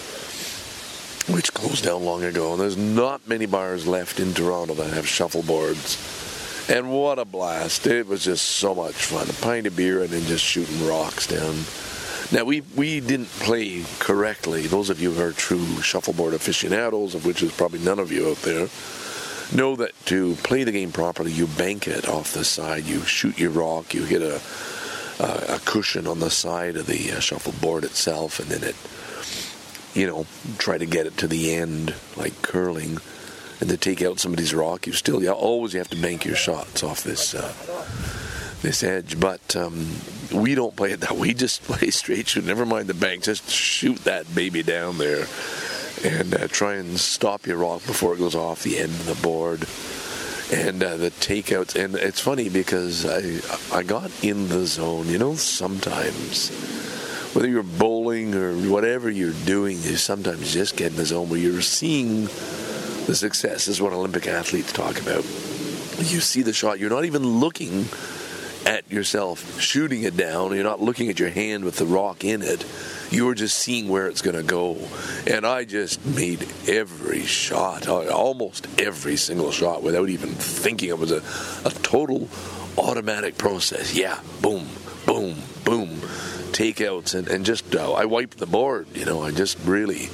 which closed down long ago. And there's not many bars left in Toronto that have shuffleboards. And what a blast. It was just so much fun. A pint of beer and then just shooting rocks down. Now, we, we didn't play correctly. Those of you who are true shuffleboard aficionados, of which there's probably none of you out there, know that to play the game properly, you bank it off the side. You shoot your rock, you hit a, a, a cushion on the side of the uh, shuffleboard itself, and then it, you know, try to get it to the end, like curling. And to take out somebody's rock, you still, you always have to bank your shots off this uh, this edge. But um, we don't play it that way. We just play straight shoot. Never mind the bank. Just shoot that baby down there and uh, try and stop your rock before it goes off the end of the board. And uh, the takeouts. And it's funny because I I got in the zone. You know, sometimes, whether you're bowling or whatever you're doing, you sometimes just get in the zone where you're seeing the success. Is what Olympic athletes talk about. You see the shot. You're not even looking at yourself shooting it down. You're not looking at your hand with the rock in it. You're just seeing where it's going to go. And I just made every shot, almost every single shot, without even thinking. It was a, a total automatic process. Yeah, boom, boom, boom. Takeouts and, and just, uh, I wiped the board. You know, I just really...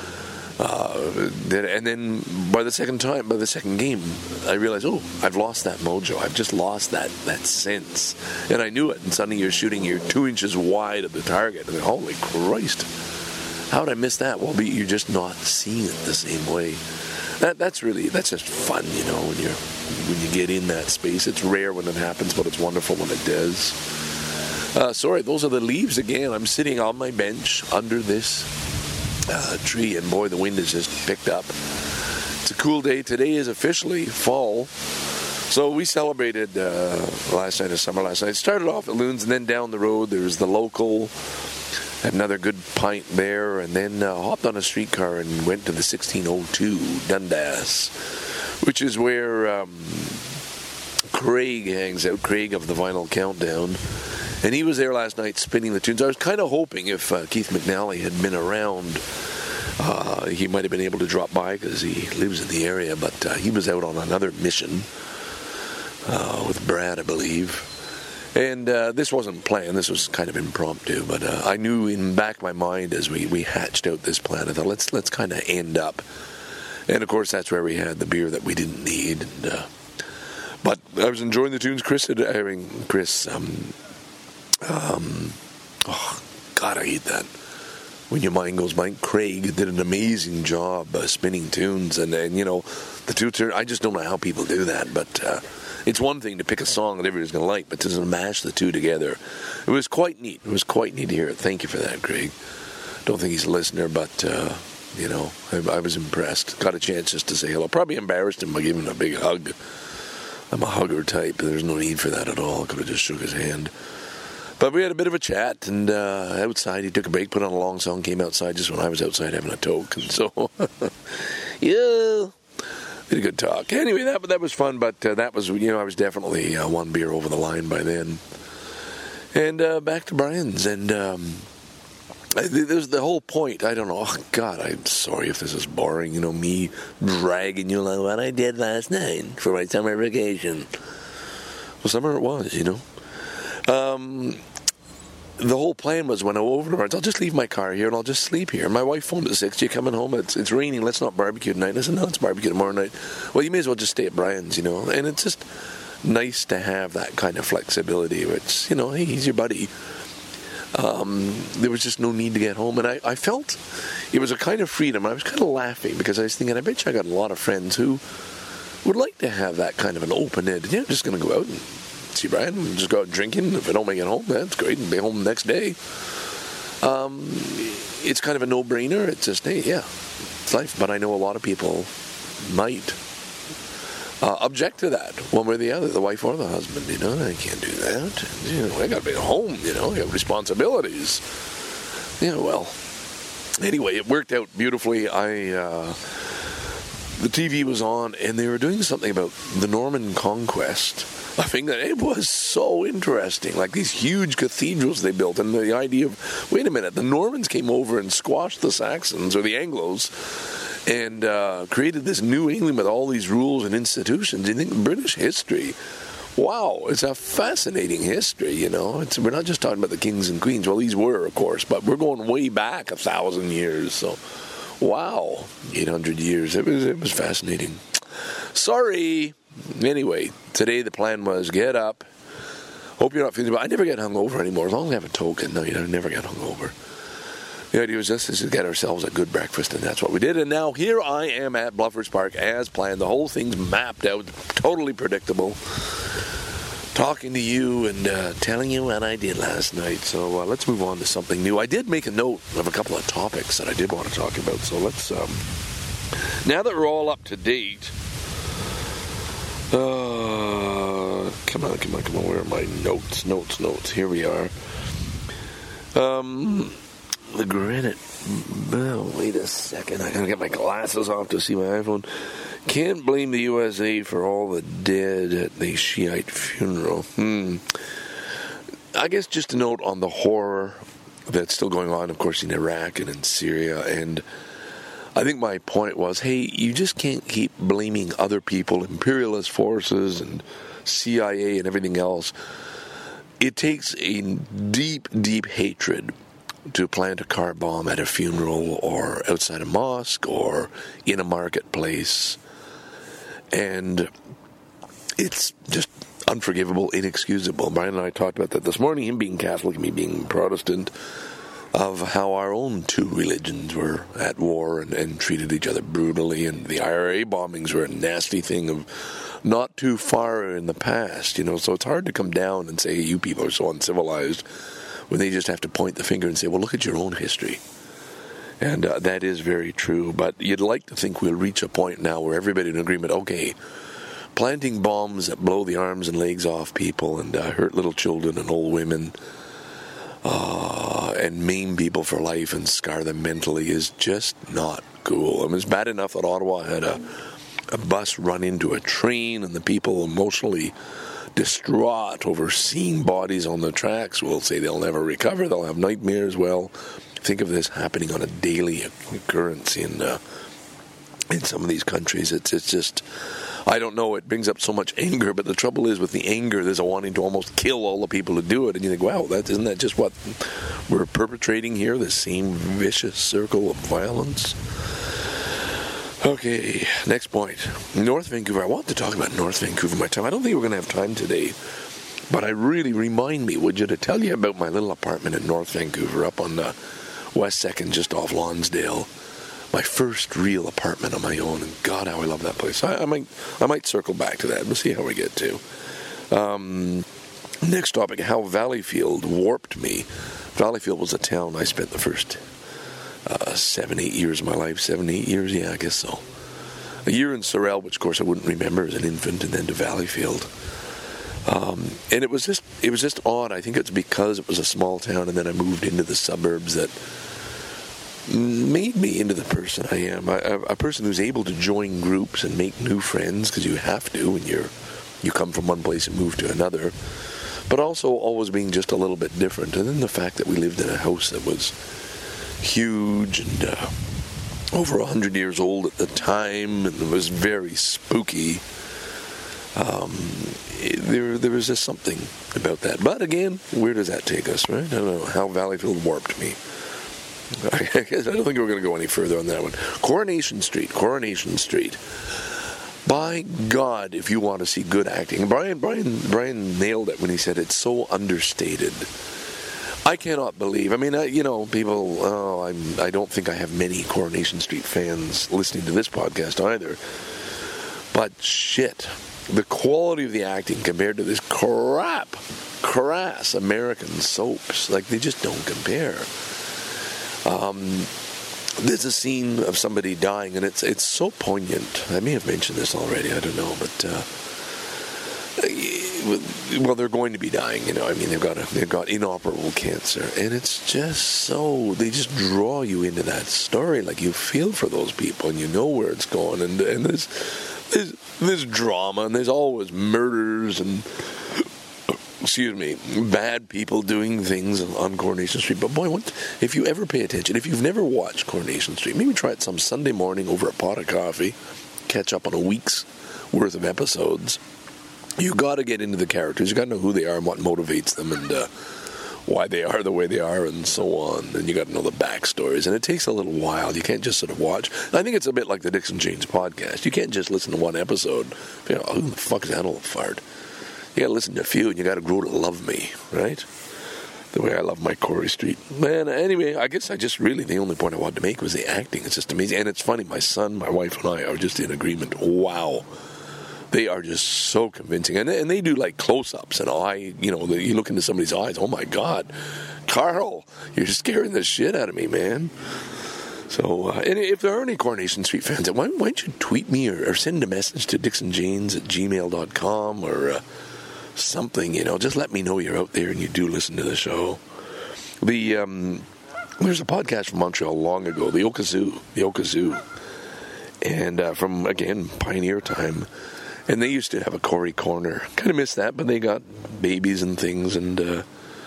Uh, and then by the second time, by the second game, I realized, oh, I've lost that mojo. I've just lost that, that sense. And I knew it. And suddenly you're shooting, you're two inches wide of the target. And holy Christ, how did I miss that? Well, you're just not seeing it the same way. That that's really, that's just fun, you know, when you're when you get in that space. It's rare when it happens, but it's wonderful when it does. Uh, sorry, those are the leaves again. I'm sitting on my bench under this Uh, tree, and boy, the wind has just picked up. It's a cool day. Today is officially fall, so we celebrated uh, last night of summer last night. It started off at Loon's, and then down the road there's the local, had another good pint there, and then uh, hopped on a streetcar and went to the sixteen oh two Dundas, which is where um, Craig hangs out, Craig of the Vinyl Countdown. And he was there last night spinning the tunes. I was kind of hoping if uh, Keith McNally had been around, uh, he might have been able to drop by because he lives in the area. But uh, he was out on another mission uh, with Brad, I believe. And uh, this wasn't planned. This was kind of impromptu. But uh, I knew in the back of my mind as we, we hatched out this plan, I thought, let's, let's kind of end up. And, of course, that's where we had the beer that we didn't need. And, uh, but I was enjoying the tunes. Chris had, I mean, Chris... Um, Um, oh, God, I hate that. When your mind goes blank. Craig did an amazing job uh, spinning tunes, and, and you know, the two turn. I just don't know how people do that, but uh, it's one thing to pick a song that everybody's going to like, but to mash the two together, it was quite neat. It was quite neat to hear it. Thank you for that, Craig. Don't think he's a listener, but uh, you know, I, I was impressed. Got a chance just to say hello. Probably embarrassed him by giving him a big hug. I'm a hugger type. There's no need for that at all. I could have just shook his hand. But we had a bit of a chat, and uh, outside he took a break, put on a long song, came outside just when I was outside having a toke, and so, yeah, we had a good talk. Anyway, that that was fun, but uh, that was, you know, I was definitely uh, one beer over the line by then. And uh, back to Brian's, and um, there's the whole point. I don't know, oh, God, I'm sorry if this is boring, you know, me dragging you along what I did last night for my summer vacation. Well, summer it was, you know. Um, the whole plan was when I went over to Brian's, I'll just leave my car here and I'll just sleep here. My wife phoned at six, you coming home? It's it's raining, let's not barbecue tonight. I said, no, it's barbecue tomorrow night. Well, you may as well just stay at Brian's, you know. And it's just nice to have that kind of flexibility. It's, you know, hey, he's your buddy. Um, there was just no need to get home. And I, I felt it was a kind of freedom. I was kind of laughing because I was thinking, I bet you I got a lot of friends who would like to have that kind of an open-ended, yeah, I'm just going to go out and see Brian and just go out drinking. If I don't make it home, that's great, and be home the next day. Um, it's kind of a no-brainer. It's just, hey, yeah, it's life. But I know a lot of people might uh, object to that, one way or the other, the wife or the husband. You know, I can't do that. You know, I got to be at home. You know, I have responsibilities. Yeah, well, anyway, it worked out beautifully. I uh, the T V was on, and they were doing something about the Norman Conquest. I think that it was so interesting, like these huge cathedrals they built, and the idea of, wait a minute, the Normans came over and squashed the Saxons, or the Anglos, and uh, created this New England with all these rules and institutions. You think British history, wow, it's a fascinating history, you know. It's, we're not just talking about the kings and queens. Well, these were, of course, but we're going way back a thousand years, so wow, eight hundred years. It was, it was fascinating. Sorry. Anyway, today the plan was get up. Hope you're not feeling bad. I never get hungover anymore. As long as I have a token, no, you know, I never get hungover. The idea was just to get ourselves a good breakfast, and that's what we did. And now here I am at Bluffers Park as planned. The whole thing's mapped out, totally predictable. Talking to you and uh, telling you what I did last night. So uh, let's move on to something new. I did make a note of a couple of topics that I did want to talk about. So let's, um, now that we're all up to date, Uh, come on, come on, come on. Where are my notes? Notes, notes. Here we are. Um, the granite. Oh, wait a second. I gotta get my glasses off to see my iPhone. Can't blame the U S A for all the dead at the Shiite funeral. Hmm. I guess just a note on the horror that's still going on, of course, in Iraq and in Syria, and I think my point was, hey, you just can't keep blaming other people, imperialist forces and C I A and everything else. It takes a deep, deep hatred to plant a car bomb at a funeral or outside a mosque or in a marketplace. And it's just unforgivable, inexcusable. Brian and I talked about that this morning, him being Catholic, me being Protestant, of how our own two religions were at war and, and treated each other brutally, and the I R A bombings were a nasty thing of not too far in the past, you know, so it's hard to come down and say, hey, you people are so uncivilized, when they just have to point the finger and say, well, look at your own history. And uh, that is very true, but you'd like to think we'll reach a point now where everybody in agreement, okay, planting bombs that blow the arms and legs off people and uh, hurt little children and old women, Uh, and maim people for life and scar them mentally is just not cool. I mean, it's bad enough that Ottawa had a, a bus run into a train and the people emotionally distraught over seeing bodies on the tracks will say they'll never recover, they'll have nightmares. Well, think of this happening on a daily occurrence in uh, in some of these countries. It's it's just, I don't know, it brings up so much anger, but the trouble is with the anger, there's a wanting to almost kill all the people who do it, and you think, wow, that, isn't that just what we're perpetrating here, the same vicious circle of violence? Okay, next point. North Vancouver. I want to talk about North Vancouver my time. I don't think we're going to have time today, but I really, remind me, would you, to tell you about my little apartment in North Vancouver up on the West second, just off Lonsdale. My first real apartment on my own, and God, how I love that place. I, I might, I might circle back to that. We'll see how we get to. Um, next topic: how Valleyfield warped me. Valleyfield was a town I spent the first uh, seven, eight years of my life. Seven, eight years, yeah, I guess so. A year in Sorel, which of course I wouldn't remember as an infant, and then to Valleyfield. Um, and it was just, it was just odd. I think it's because it was a small town, and then I moved into the suburbs that made me into the person I am. I, a person who's able to join groups and make new friends, because you have to when you're you come from one place and move to another, but also always being just a little bit different. And then the fact that we lived in a house that was huge and uh, over a hundred years old at the time, and it was very spooky. Um, it, there, there was just something about that. But again, where does that take us, right? I don't know how Valleyfield warped me. I guess I don't think we're going to go any further on that one. Coronation Street, Coronation Street. By God, if you want to see good acting, Brian, Brian, Brian nailed it when he said it's so understated. I cannot believe. I mean, I, you know, people. Oh, I'm. I don't think I have many Coronation Street fans listening to this podcast either. But shit, the quality of the acting compared to this crap, crass American soaps, like they just don't compare. Um, there's a scene of somebody dying, and it's it's so poignant. I may have mentioned this already. I don't know, but. Uh, Well, they're going to be dying, you know. I mean, they've got a, they've got inoperable cancer, and it's just so they just draw you into that story. Like you feel for those people, and you know where it's going. And and there's there's, there's drama, and there's always murders and excuse me, bad people doing things on Coronation Street. But boy, what, if you ever pay attention, if you've never watched Coronation Street, maybe try it some Sunday morning over a pot of coffee, catch up on a week's worth of episodes. You got to get into the characters. You got to know who they are and what motivates them, and uh, why they are the way they are, and so on. And you got to know the backstories. And it takes a little while. You can't just sort of watch. I think it's a bit like the Dixon James podcast. You can't just listen to one episode. You know, who the fuck is that old fart? You got to listen to a few, and you got to grow to love me, right? The way I love my Corey Street. Man, anyway, I guess I just really, the only point I wanted to make was the acting. It's just amazing. And it's funny, my son, my wife, and I are just in agreement. Wow. They are just so convincing. And they, and they do like close-ups and eye, you know, the, you look into somebody's eyes, oh my God, Carl, you're scaring the shit out of me, man. So, uh, and if there are any Coronation Street fans, why, why don't you tweet me or, or send a message to dixon janes at gmail dot com or uh, something, you know, just let me know you're out there and you do listen to the show. The, um, there's a podcast from Montreal long ago, the Okazoo, the Okazoo, and uh, from, again, Pioneer time. And they used to have a Corey Corner. Kind of miss that, but they got babies and things, and uh,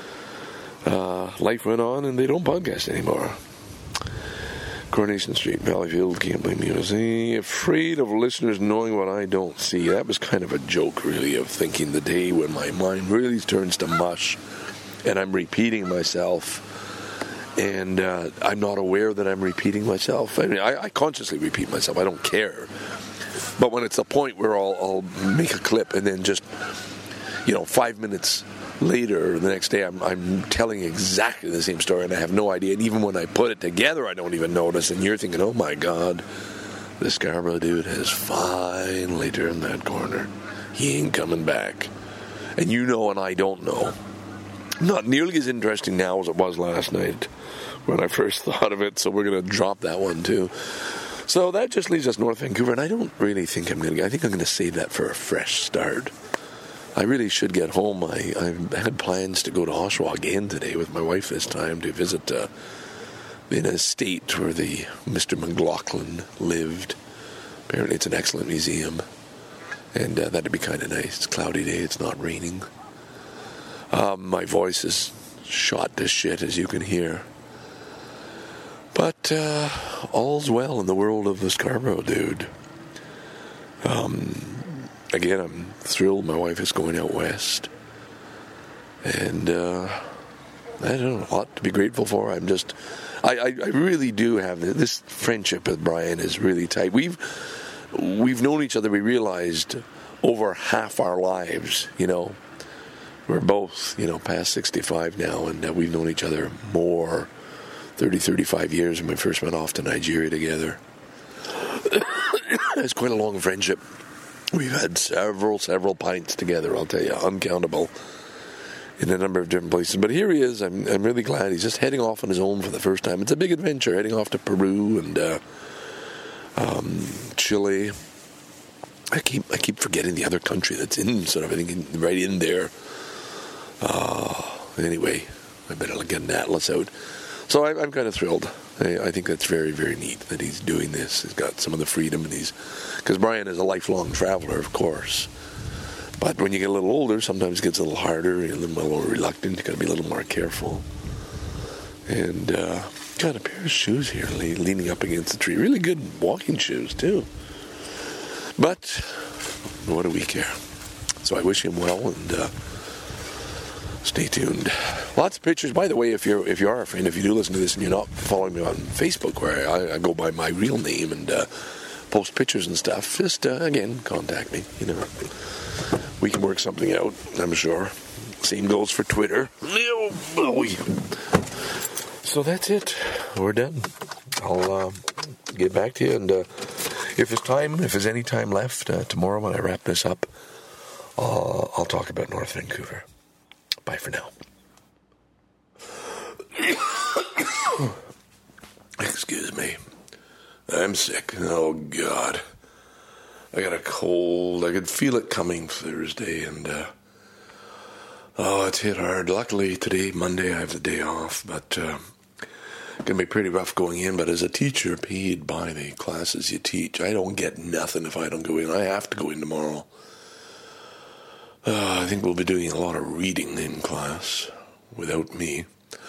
uh, life went on, and they don't podcast anymore. Coronation Street, Valleyfield, Can't Blame U S A. Afraid of listeners knowing what I don't see. That was kind of a joke, really, of thinking the day when my mind really turns to mush, and I'm repeating myself, and uh, I'm not aware that I'm repeating myself. I mean, I, I consciously repeat myself. I don't care. But when it's a point where I'll, I'll make a clip and then just, you know, five minutes later or the next day I'm, I'm telling exactly the same story and I have no idea. And even when I put it together, I don't even notice. And you're thinking, oh my God, this Scarborough dude has finally turned that corner. He ain't coming back. And you know and I don't know. Not nearly as interesting now as it was last night when I first thought of it. So we're going to drop that one too. So that just leaves us North Vancouver, and I don't really think I'm going to. I think I'm going to save that for a fresh start. I really should get home. I, I had plans to go to Oshawa again today with my wife this time to visit uh, an estate where the Mister McLaughlin lived. Apparently, it's an excellent museum, and uh, that'd be kind of nice. It's a cloudy day. It's not raining. Um, my voice is shot to shit, as you can hear. But uh, all's well in the world of the Scarborough dude. Um, again, I'm thrilled my wife is going out west. And uh, I don't know, a lot to be grateful for. I'm just, I, I, I really do have, this friendship with Brian is really tight. We've, we've known each other, we realized, over half our lives, you know. We're both, you know, past sixty-five now, and uh, we've known each other more thirty, thirty-five years when we first went off to Nigeria together. It's quite a long friendship. We've had several, several pints together, I'll tell you, uncountable, in a number of different places. But here he is. I'm, I'm really glad. He's just heading off on his own for the first time. It's a big adventure, heading off to Peru and uh, um, Chile. I keep I keep forgetting the other country that's in sort of, I think, right in there. Uh, anyway, I better get an atlas out. So I, I'm kind of thrilled. I, I think that's very, very neat that he's doing this. He's got some of the freedom, and he's, because Brian is a lifelong traveler, of course. But when you get a little older, sometimes it gets a little harder, you're a little more reluctant, you got to be a little more careful. And uh, got a pair of shoes here leaning up against the tree. Really good walking shoes, too. But what do we care? So I wish him well, and uh, stay tuned. Lots of pictures. By the way, if you're if you are a friend, if you do listen to this and you're not following me on Facebook, where I, I go by my real name and uh, post pictures and stuff, just uh, again contact me. You know, we can work something out, I'm sure. Same goes for Twitter. Oh, boy. So that's it. We're done. I'll uh, get back to you, and uh, if there's time, if there's any time left, uh, tomorrow when I wrap this up, uh, I'll talk about North Vancouver. Bye for now. Excuse me. I'm sick. Oh, God. I got a cold. I could feel it coming Thursday, and, uh, oh, it's hit hard. Luckily, today, Monday, I have the day off, but, uh, it's going to be pretty rough going in. But as a teacher paid by the classes you teach, I don't get nothing if I don't go in. I have to go in tomorrow. Uh, I think we'll be doing a lot of reading in class without me.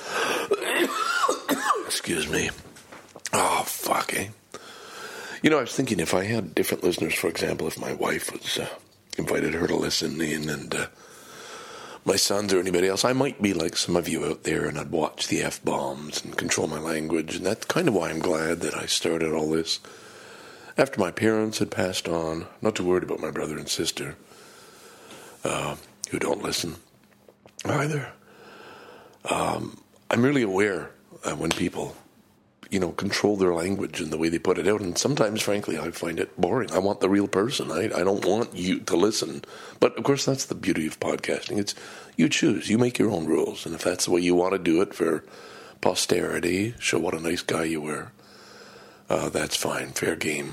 Excuse me. Oh, fuck, eh? You know, I was thinking if I had different listeners, for example, if my wife was uh, invited her to listen in, and uh, my sons or anybody else, I might be like some of you out there, and I'd watch the F-bombs and control my language, and that's kind of why I'm glad that I started all this. After my parents had passed on, not too worried about my brother and sister, uh, who don't listen either. Um, I'm really aware uh, when people, you know, control their language and the way they put it out. And sometimes, frankly, I find it boring. I want the real person. I, I don't want you to listen. But, of course, that's the beauty of podcasting. It's you choose. You make your own rules. And if that's the way you want to do it for posterity, show what a nice guy you were, uh, that's fine. Fair game.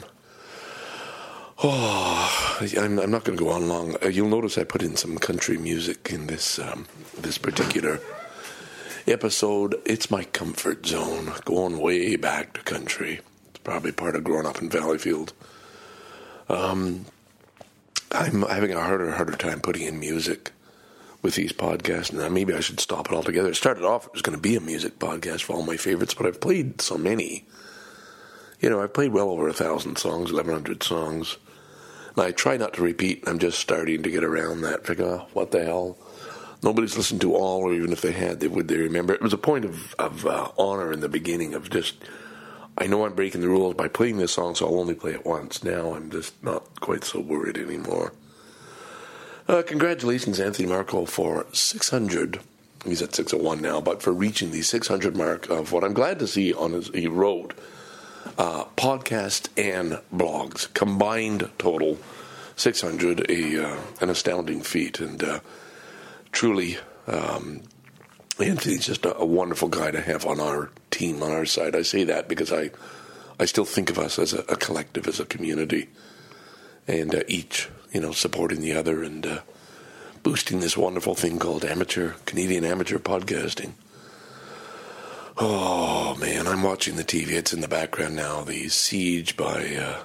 Oh, I'm, I'm not going to go on long. Uh, you'll notice I put in some country music in this um, this particular episode. It's my comfort zone, going way back to country. It's probably part of growing up in Valleyfield. Um, I'm having a harder and harder time putting in music with these podcasts. Now, maybe I should stop it altogether. It started off, it was going to be a music podcast for all my favorites, but I've played so many. You know, I've played well over a thousand songs, eleven hundred songs. And I try not to repeat. I'm just starting to get around that. Figure, oh, what the hell? Nobody's listened to all, or even if they had, they would they remember. It was a point of, of uh, honor in the beginning of just, I know I'm breaking the rules by playing this song, so I'll only play it once. Now I'm just not quite so worried anymore. Uh, congratulations, Anthony Marco, for six hundred. He's at six oh one now, but for reaching the six hundred mark of what I'm glad to see on his, he wrote. Uh, podcast and blogs combined total six hundred, a uh, an astounding feat, and uh, truly um, Anthony's just a, a wonderful guy to have on our team, on our side. I say that because I I still think of us as a, a collective, as a community, and uh, each you know supporting the other and uh, boosting this wonderful thing called amateur Canadian amateur podcasting. Oh, man, I'm watching the T V. It's in the background now. The siege by uh,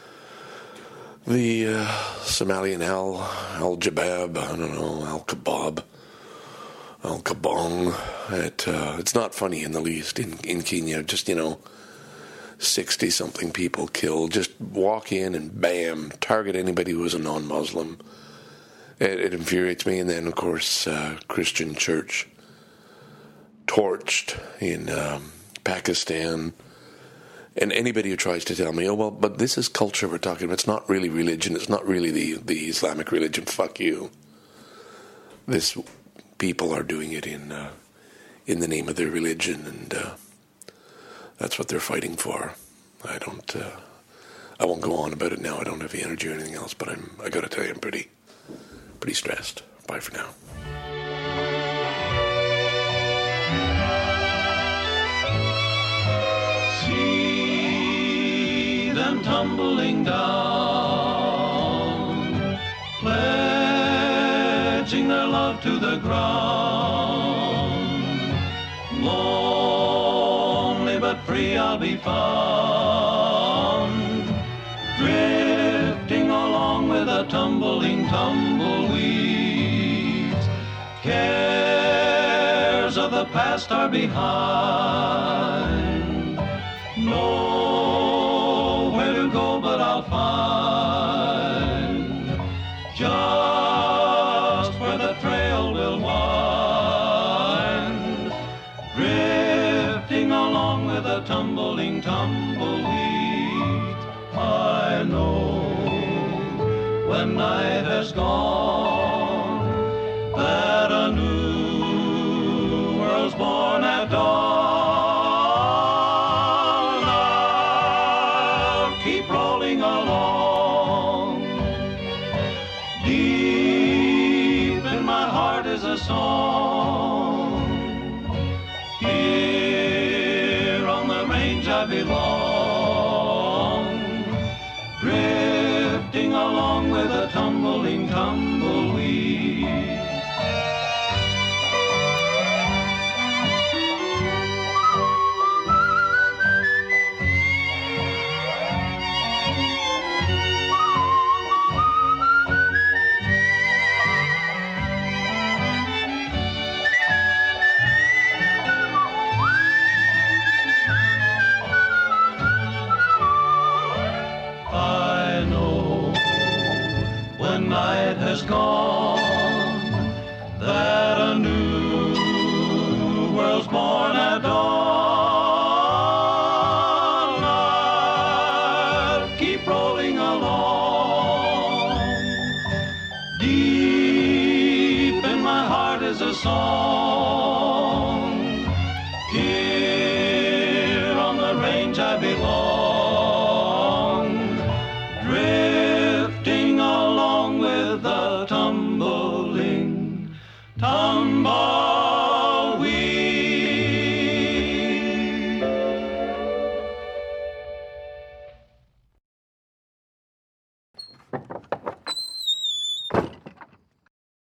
the uh, Somalian Al, Al-Jabab, I don't know, Al-Kabab, Al-Kabong. It, uh, it's not funny in the least in, in Kenya. Just, you know, sixty-something people killed. Just walk in and bam, target anybody who is a non-Muslim. It, it infuriates me. And then, of course, uh, Christian church torched in um, Pakistan, and anybody who tries to tell me, oh, well, but this is culture we're talking about, it's not really religion, it's not really the, the Islamic religion, fuck you. This, people are doing it in uh, in the name of their religion, and uh, that's what they're fighting for. I don't, uh, I won't go on about it now, I don't have the energy or anything else, but I'm, I gotta tell you, I'm pretty, pretty stressed. Bye for now. Tumbling down, pledging their love to the ground. Lonely but free I'll be found, drifting along with the tumbling tumbleweeds. Cares of the past are behind. No go, but I'll find just where the trail will wind, drifting along with a tumbling tumbleweed. I know when night has gone that a new keep rolling along. Deep in my heart is a song. Here on the range I belong, drifting along with a tumbling tumbleweed. I know when night has gone that a new world's born at dawn. I'll keep rolling along. Deep in my heart is a song. Here on the range I belong, drifting along with the tumbling, tumbling.